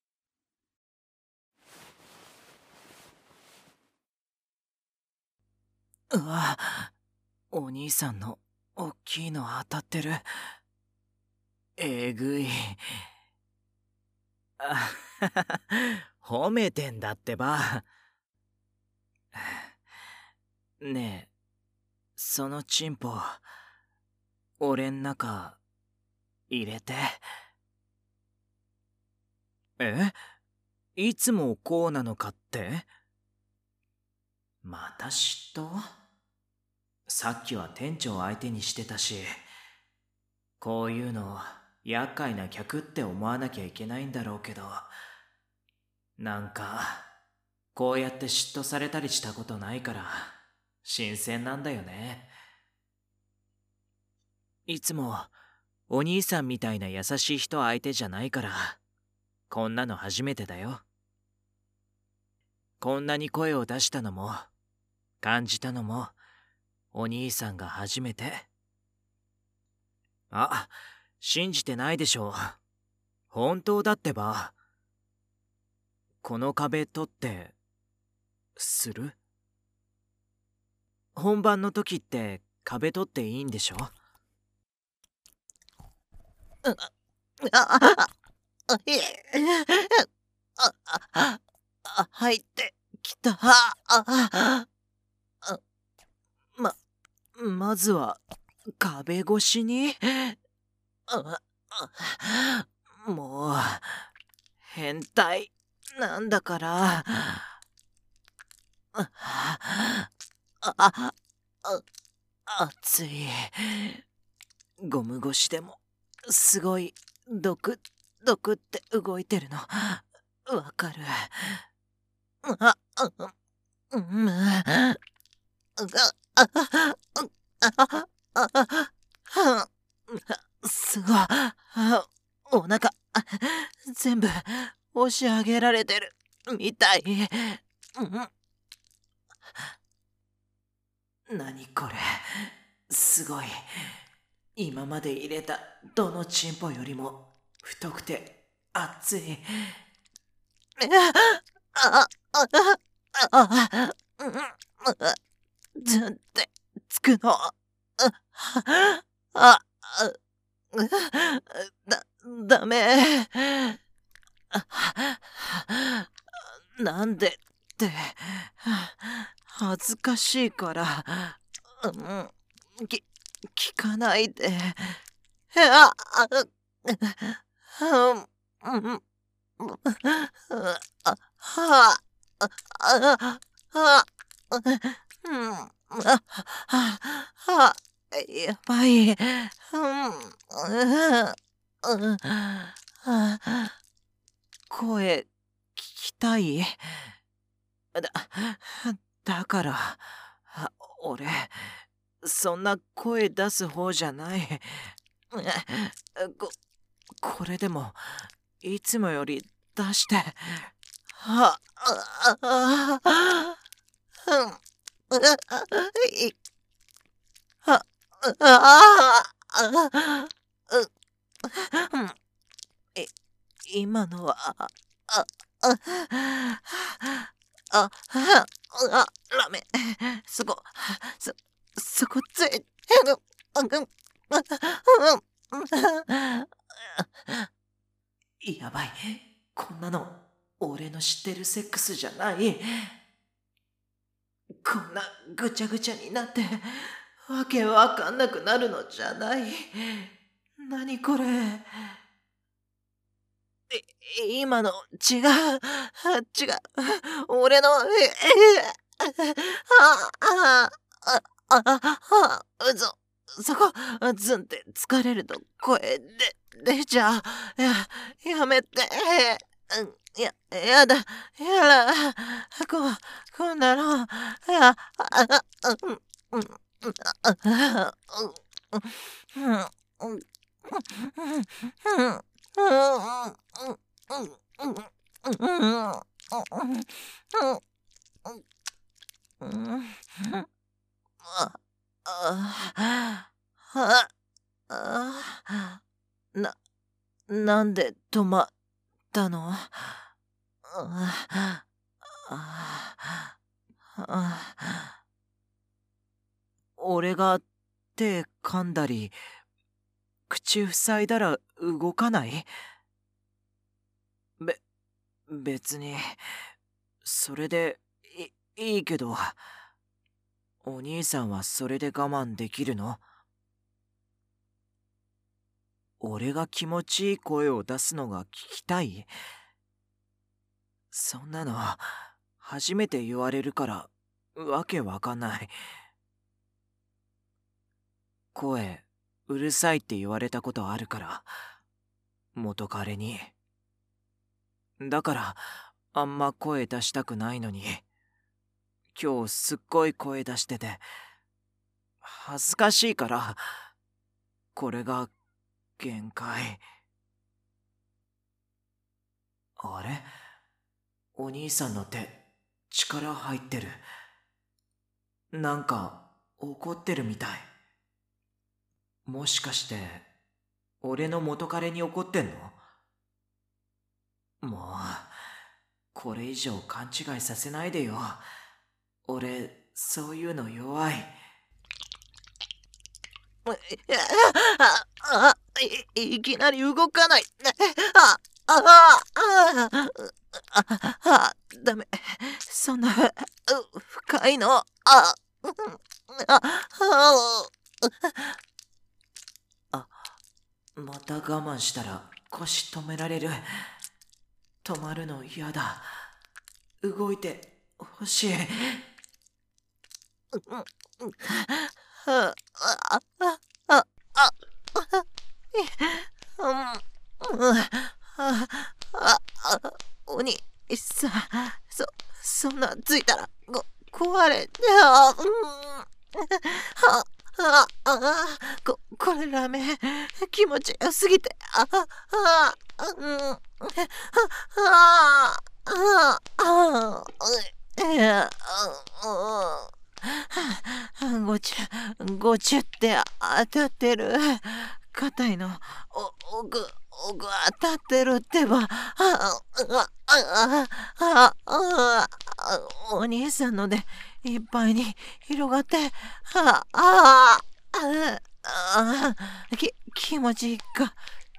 うわ、お兄さんのおっきいの当たってる。えぐい。あ褒めてんだってば。ねえ、そのチンポ、俺ん中入れて。え？いつもこうなのかって？また嫉妬？さっきは店長相手にしてたし、こういうの厄介な客って思わなきゃいけないんだろうけど、なんかこうやって嫉妬されたりしたことないから新鮮なんだよね。いつもお兄さんみたいな優しい人相手じゃないから、こんなの初めてだよ。こんなに声を出したのも感じたのもお兄さんが初めて。あ、信じてないでしょ。本当だってば。この壁取ってする？本番の時って壁取っていいんでしょ？ あああいえあああ入ってきた。あああままずは壁越しに。 ああもう変態なんだから。あああ熱い。ゴム越しでもすごいドクドクって動いてるのわかる。 ああうんあああああすごい。お腹全部押し上げられてるみたい。何これ、すごい。今まで入れたどのチンポよりも太くて熱い。 あああずってつくの。ああだダメ。 なんでって恥ずかしいから。 うんき聞かないで。ああうんうんあはあああうんあはやばい。うんうん声聞きたい？だだから俺そんな声出す方じゃない。ここれでもいつもより出して。 はあああうんいあああうんい今のはあああああラメそこそそこついてるやばい、こんなの俺の知ってるセックスじゃない。こんなぐちゃぐちゃになってわけわかんなくなるのじゃない。何これ。い今の違う違う。俺のえあああああそそこズンって疲れると声で出ちゃう。ややめて。うんややだやだ。ここんなの。あああうんうんああうんうんうんうんうんうんうんうんな、なんで止まったの？俺が手噛んだり口塞いだら動かない？べ、別にそれでいいいけど、お兄さんはそれで我慢できるの？俺が気持ちいい声を出すのが聞きたい？そんなの初めて言われるからわけわかんない。声うるさいって言われたことあるから、元彼に。だからあんま声出したくないのに、今日すっごい声出してて恥ずかしいから、これが限界。あれ？お兄さんの手力入ってる。なんか怒ってるみたい。もしかして俺の元彼に怒ってんの？もうこれ以上勘違いさせないでよ。俺そういうの弱い。い, いきなり動かない。あああああダメ。そんな深いの。あああまた我慢したら腰止められる。止まるの嫌だ。動いてほしい。お兄さん、そ、そんなついたらご壊れて、あ、うん、あ、あ、こ、これラメ気持ちよすぎて、あ、あ、うん、あ、あ、あ、あ、いや、ごちゅ、ごちゅって当たってる。硬いの、お、奥、奥当たってるってば。あ、あ、あ、あ、あ、お兄さんのでいっぱいに広がって、あ、あ、あ、き、気持ちいいかって、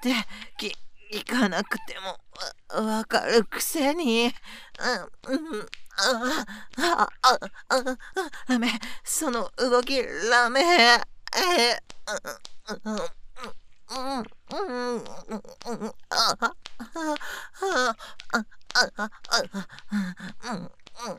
き、行かなくてもわかるくせに。うん、うん、あ、あ、あ、あ、ラメ、その動き、ラメ、え、うん、うん、うん、うん、うん、うん、あ、あ、あ、あ、あ、あ、うん、うん、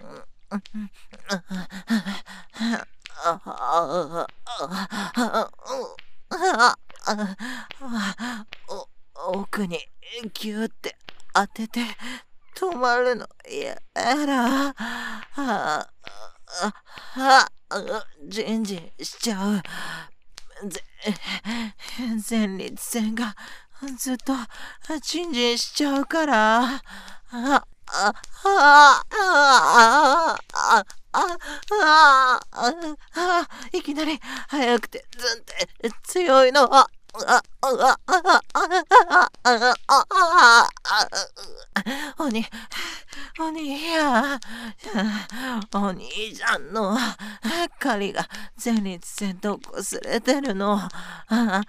奥にギューって当てて止まるのやだ。ああジンジンしちゃう。ぜ前立腺がずっとジンジンしちゃうから。ああああああああいきなり速くてずんって強いの。ああああああああおにお兄やお兄ちゃんの狩りが前立腺と擦れてるの。ああ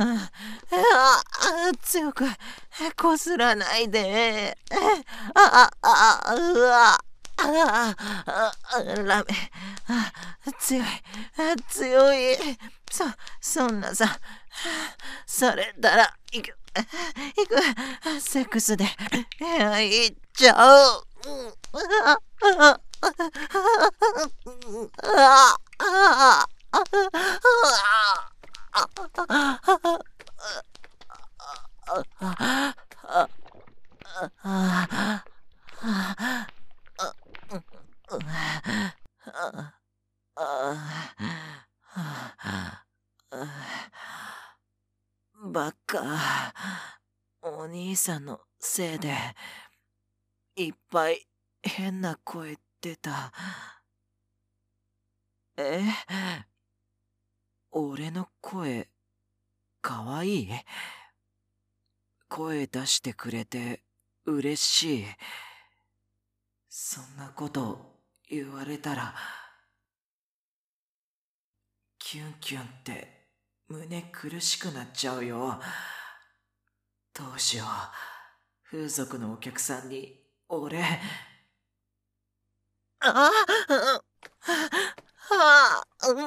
強くこすらないで。あああうわああラメ強い強い。そそんなさそれたら行く行くセックスで行っちゃう。バカ、お兄さんのせいでいっぱい変な声出た。え、俺の声かわいい？声出してくれて嬉しい。そんなこと言われたら、キュンキュンって胸苦しくなっちゃうよ。どうしよう。風俗のお客さんに俺、ああ、ああ、うん、うん、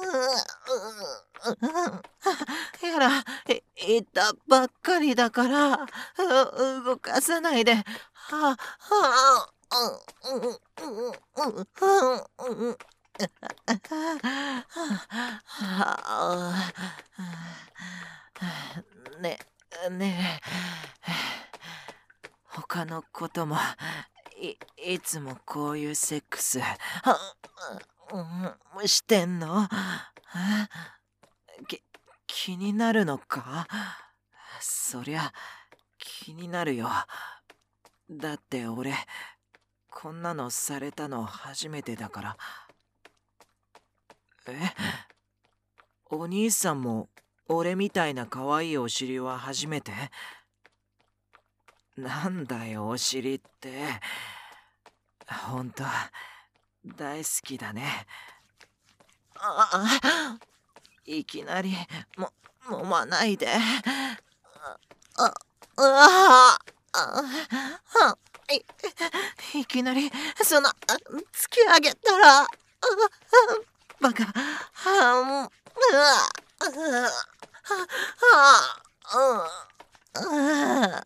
やら、いいたばっかりだから、う動かさないで。はあ、はあ、うん、うん、うん、うん、うん、うん。ね、ねえ、他のこともい、いつもこういうセックス、うん、してんの？き、気になるのか？そりゃ、気になるよ。だって俺、こんなのされたの初めてだから。え？お兄さんも俺みたいな可愛いお尻は初めて？なんだよお尻って。ほんと大好きだね。ああ、いきなりも飲まないで。ああああいいきなりそんな突き上げたら、バカ。はん、うわ、はあ、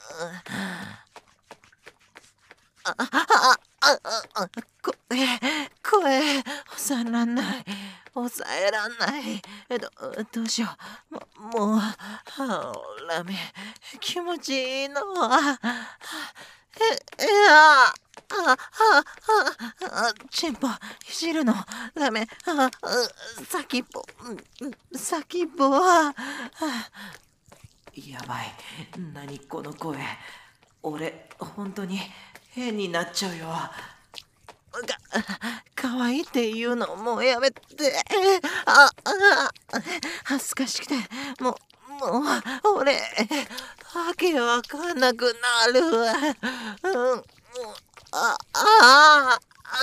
ああああ声声抑えらんない、抑えらんない。えどどうしよう。ももうラメ気持ちいいの。あえいやあああチンポいじるのダメ。あ先っぽ先っぽはやばい。何この声。俺本当に変になっちゃうよ。か、かわいいって言うのもうやめて。あ、あ、恥ずかしくて、もう、もう、俺、わけわかんなくなる。うん、あ、あ、あ、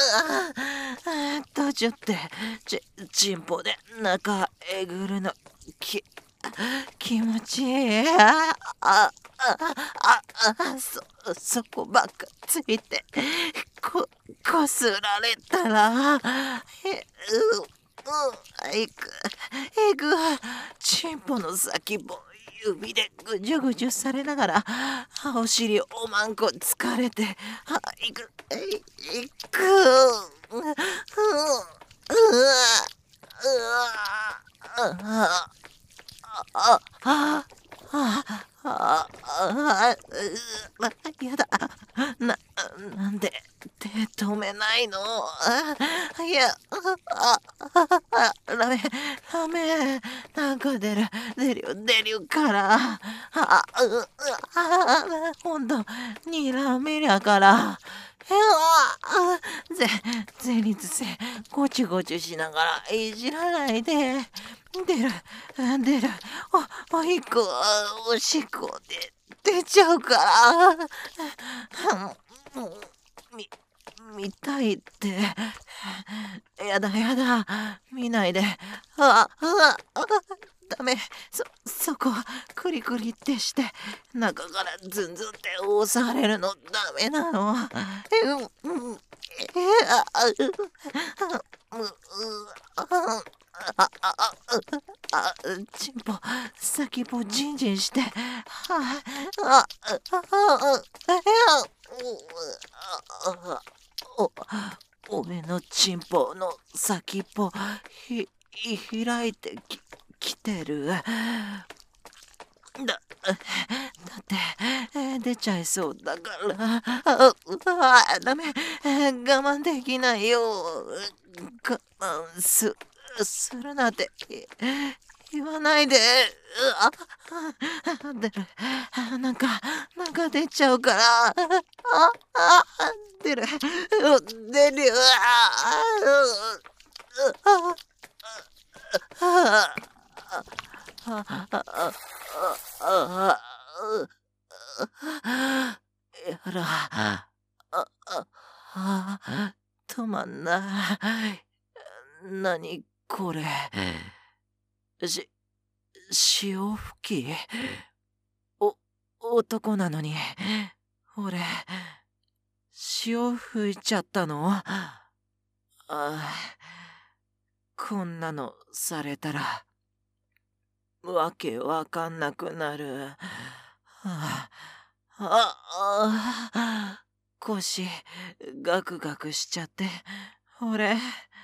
途中って、ち、チンポで中えぐるの、き、気持ちいい。あ、あ、あ、あ、あ、そ、そこばっかついて、こ、こすられたら、え、う、う、えぐ、えぐ、チンポの先も指でぐじゅぐじゅされながら、お尻おまんこ疲れて、あ、いく、いく、う、う、う、う、う、う、あ、あ、あ、あ、あ、やだ。な、なんで手止めないの？あ、いや、あ、あ、ダメ、ダメ。なんか出る、出る、出るから。あ、う、あ、ほんと、にらめりゃから。えわ、ぜ、前立腺、ごちごちしながらいじらないで。出る、出る。お、おいっこ、おしっこで出ちゃうから。もう、み、見たいって。やだやだ、見ないで。あ、あ、あ、ダメ。そ、そこ、クリクリってして、中からズンズンって押されるのダメなの。え、うん、え、あ、あ、う、う、う、あ、あ、あ、あ、チンポ、先っぽジンジンして、はあ、あ、あ、あ、あ、お、俺のチンポの先っぽ、ひ、開いてき、きてる。だ、だって、出ちゃいそうだから、あ、うわ、ダメ、我慢できないよ。我慢す、するなって言わないで。あ、出る。なんか、なんか出ちゃうから。 ああ出る出るあやらああ止まんない。何これ。し潮吹き。お男なのに俺潮吹いちゃったの。ああこんなのされたらわけわかんなくなる。あああ腰ガクガクしちゃって俺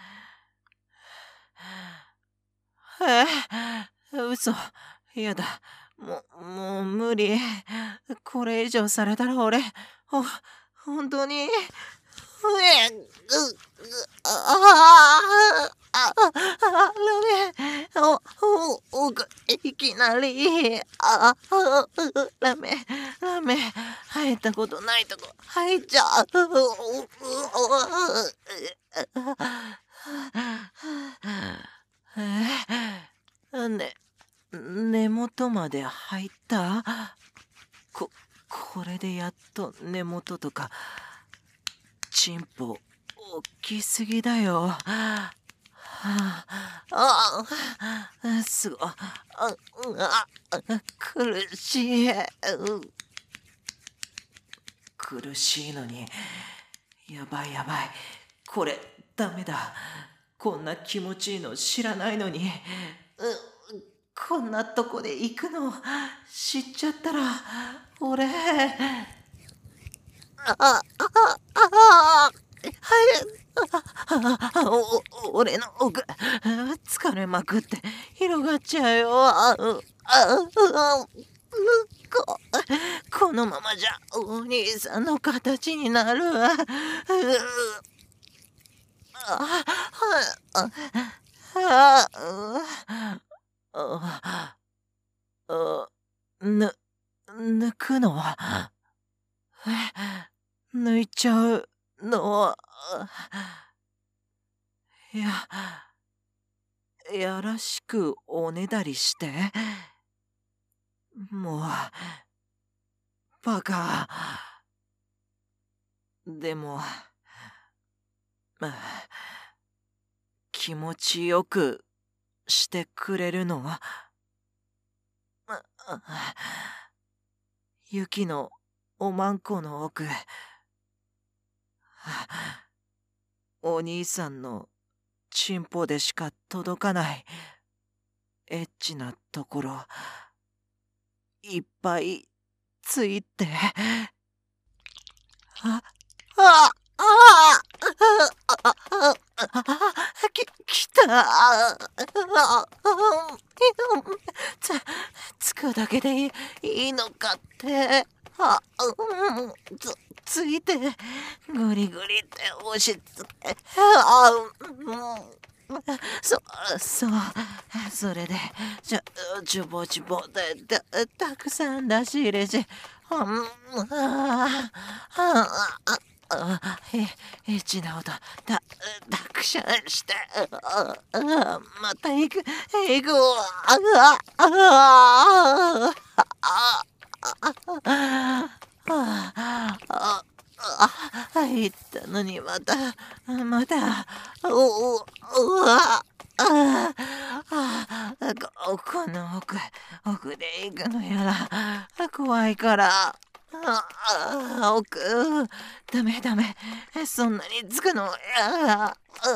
え嘘やだもうもう無理。これ以上されたら俺ほ本当にうえうああああダメおおいきなりああダメダメ入ったことないとこ入っちゃう。えね根元まで入った。ここれでやっと根元とか。チンポ大きすぎだよ。ああすごい。あ苦しい。苦しいのにやばいやばい。これダメだ。こんな気持ちいいの知らないのにこんなとこで行くの知っちゃったら俺ああああお俺の奥疲れまくって広がっちゃうよ。ああここのままじゃお兄さんの形になる。ああああぬ抜くの抜いちゃうのいややらしくおねだりしてもうバカ。でも気持ちよくしてくれるの雪のおまんこの奥お兄さんのチンポでしか届かないエッチなところいっぱいついてあああききたつつくだけでいいのかってあつついてぐりぐりって押しつけあそそうそれでちょちょぼちぼでたたくさん出し入れしあああああえエッチな音たたくさんしてああまた行く行くあああああああ行ったのにまたまたおおうわああこの奥奥で行くのやら怖いからああ奥ダメダメそんなにつくのや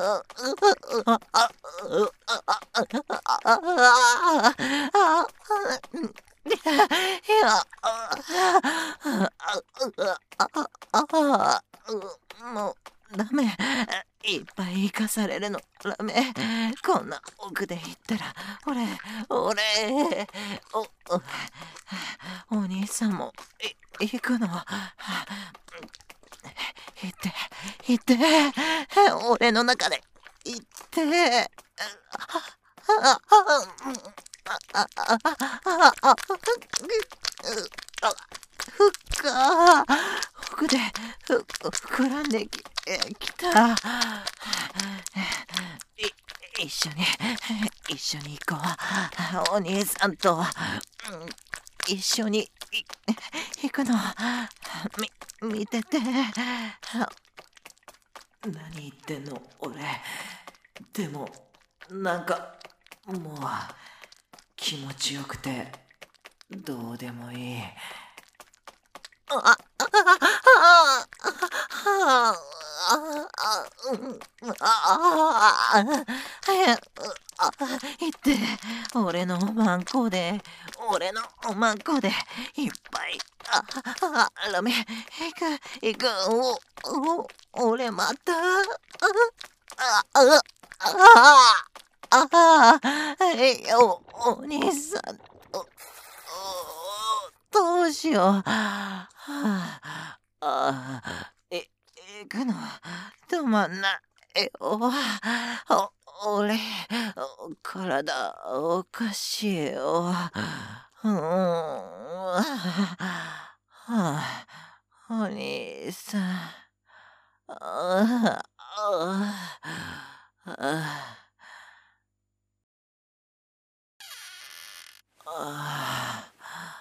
もうダメいっぱい生かされるのダメ。こんな奥で行ったら俺俺おお兄さんもい行くの行って行って俺の中で行ってふっかくでふ膨らんでききた。い一緒に一緒に行こう。お兄さんと、うん、一緒にい行くのみ見てて。何言ってんの俺。でもなんかもう気持ちよくてどうでもいい。ああああああいって俺のマンコで俺のマンコでいっぱいああラメ行く行くおお俺またああああああおお兄さんおどうしよう。はあ、ああ、え、行くの止まんないよ。お、俺、体おかしいよ。うん、はあ、お兄さん。ああ、ああ、あ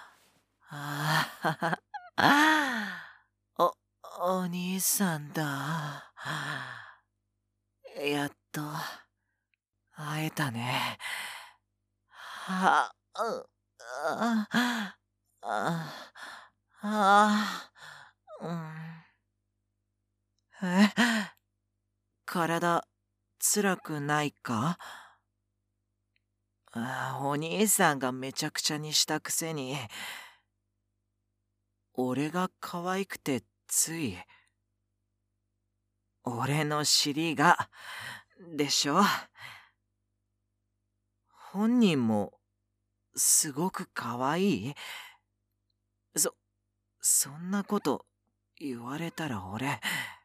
あ、あお、お兄さんだ。やっと会えたね。はあ、うあ、あ、あ、うん。え、体、辛くないか？あ、お兄さんがめちゃくちゃにしたくせに、俺が可愛くてつい、俺の尻が、でしょ？本人も、すごく可愛い？そ、そんなこと言われたら俺、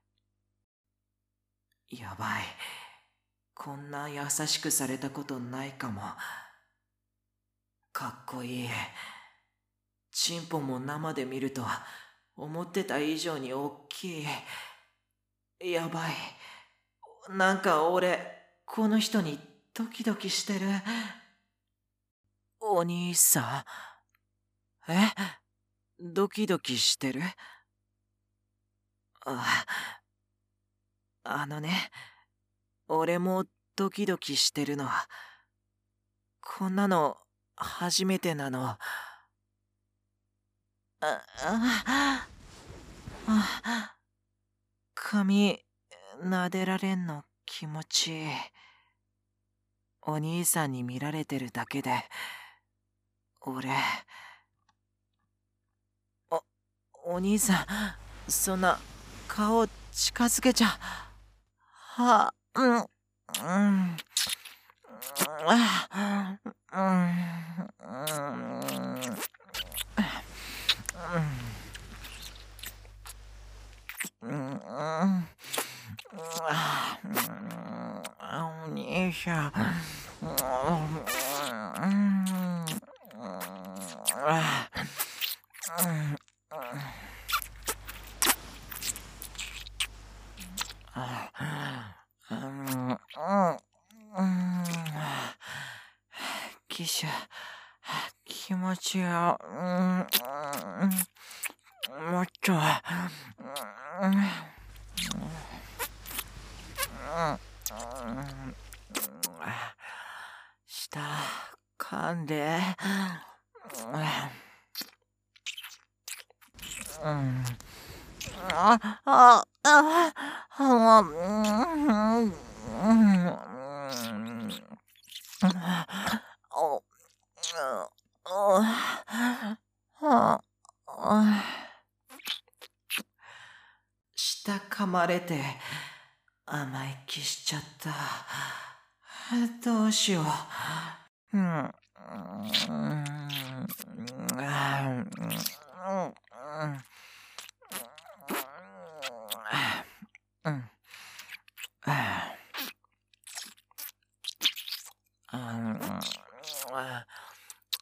やばい。こんな優しくされたことないかも。かっこいい。チンポも生で見ると思ってた以上に大きい。やばい。なんか俺、この人にドキドキしてる。お兄さん。え？ドキドキしてる？あ、あのね、俺もドキドキしてるの。こんなの初めてなの。あ、あ、あ、髪撫でられんの気持ちいい。お兄さんに見られてるだけで、俺、お、お兄さん、そんな顔近づけちゃ、は、うん、うん、あ、うん、うん、うん、うん、あ、お兄さん、うん、あ、うん、あ、うん、うん、キシュ、気持ちよ、うん、もっと、うん、下噛んで、うん、あ、あ、あ、あ、うん、うん、お、お、あ、下噛まれて甘い気しちゃった。どうしよう。うん。うん。うん。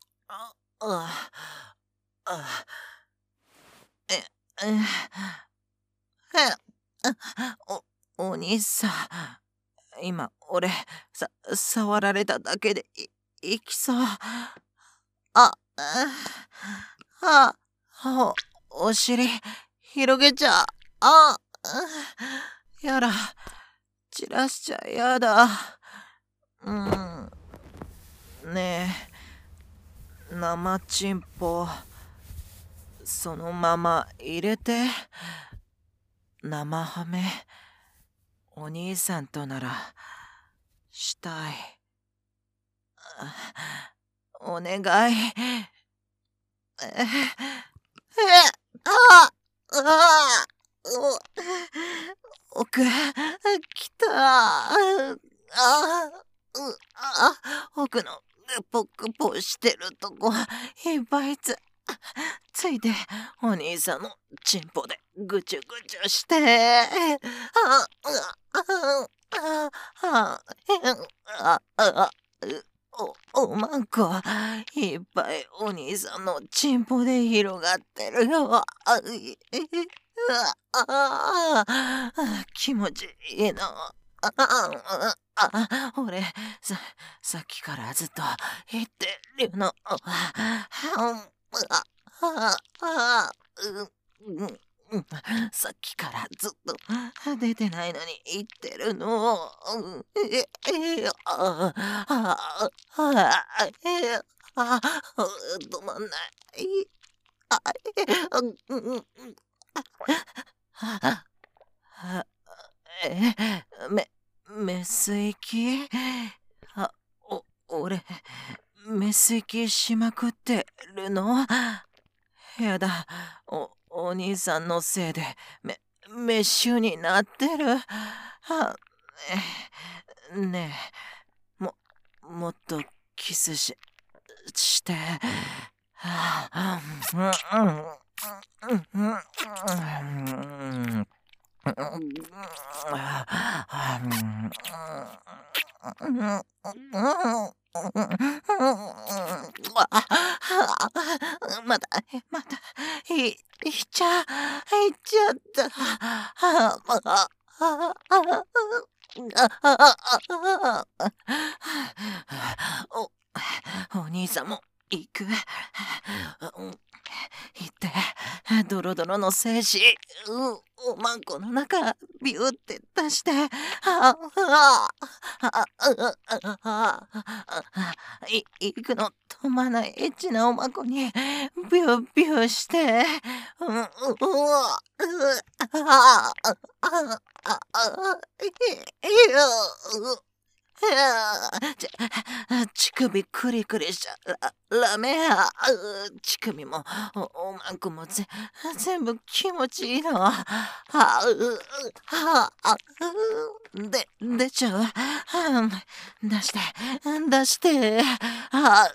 あ、あ、え、え、 兄さん、今俺さ触られただけでいいきそう。あ、あ、お、お尻広げちゃう。あ、やら、散らしちゃやだ。うん。ねえ、生チンポそのまま入れて。生ハメお兄さんとならしたい。お願い。ええああお奥来た。ああ奥のポクポしてるとこいっぱいつついてお兄さんのチンポでぐちゅぐちゅして。ああああおおまんこいっぱいお兄さんのチンポで広がってるよ。ああ気持ちいいの。あああ俺ささっきからずっと言ってるの。あああさっきからずっと出てないのに言ってるの。ええあああえあ止まんない。ああえめメス行きあお俺メス行きしまくってるの。やだおお兄さんのせいでめメッシュになってる。はねえももっとキスししてはあうんうんうんまだまだいいっちゃいっちゃった。おお兄さんも行く。行ってドロドロの精子おまんこの中ビューって出してい行くの止まないエッチなおまんこにビュービューしてち乳首クリクリしちゃラメや乳首もおおまんこもぜ全部気持ちいいの。はで出ちゃう。出して出してあ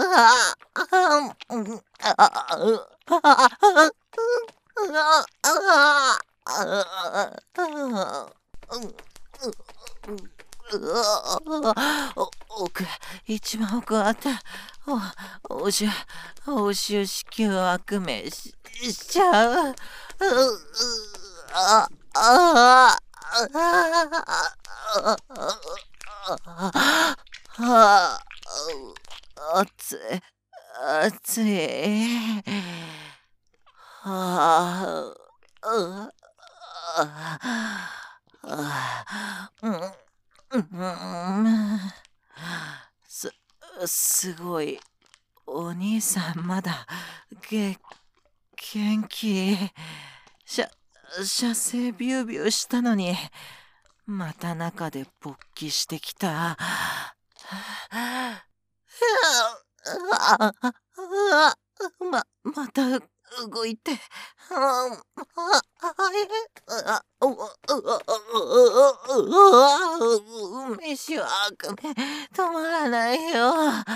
お奥一番奥あったおおしゅおしゅ子宮悪夢ししちゃう。あああ熱い熱い。はああうんすすごいお兄さんまだげ元気。しゃ射精ビュービューしたのにまた中で勃起してきた。ままた動いて飯は悪夢止まらないよ。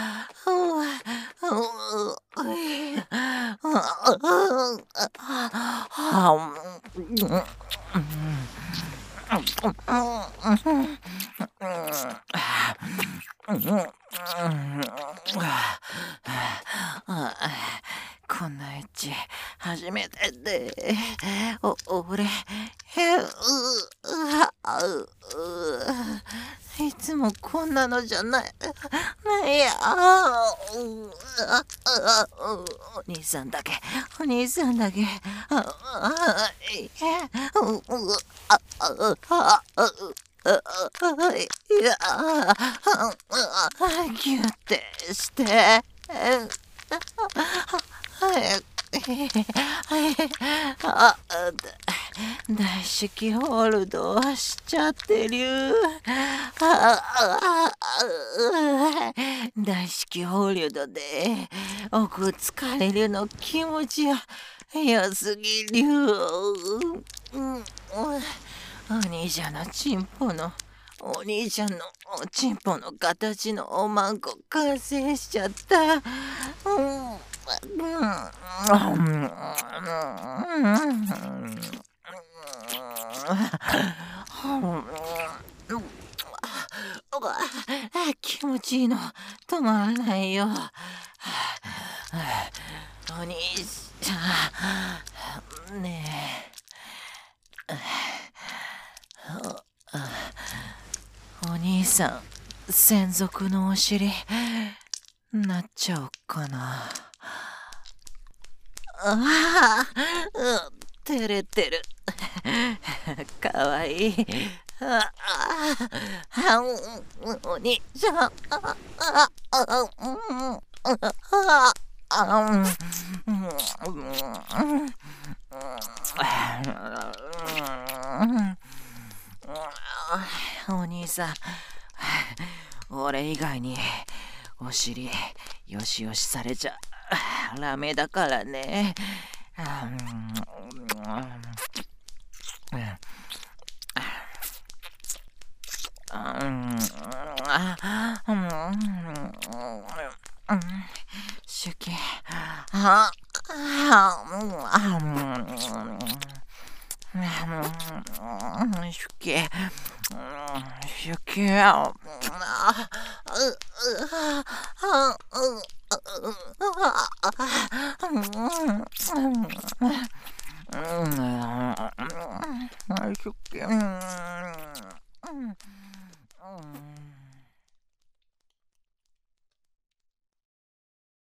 こんなエッチ初めてでお俺へうあうういつもこんなのじゃない。いやあうああお兄さんだけお兄さんだけああいやううああああいやギュッてして早くあ大式ホールドしちゃってる。大式ホールドで奥疲れるの気持ちよ良すぎる。お兄ちゃんのチンポのお兄ちゃんのチンポの形のおまんこ完成しちゃった。うん気持ちいいの止まらないよ。お兄ちゃんねえお兄さん専属のお尻なっちゃおっかな。ああ、照れてる。かわいい。ああ、お兄ちゃん。ああ、ああ、あお兄さん、俺以外にお尻よしよしされちゃダメだからね。シュキあシュキシュキ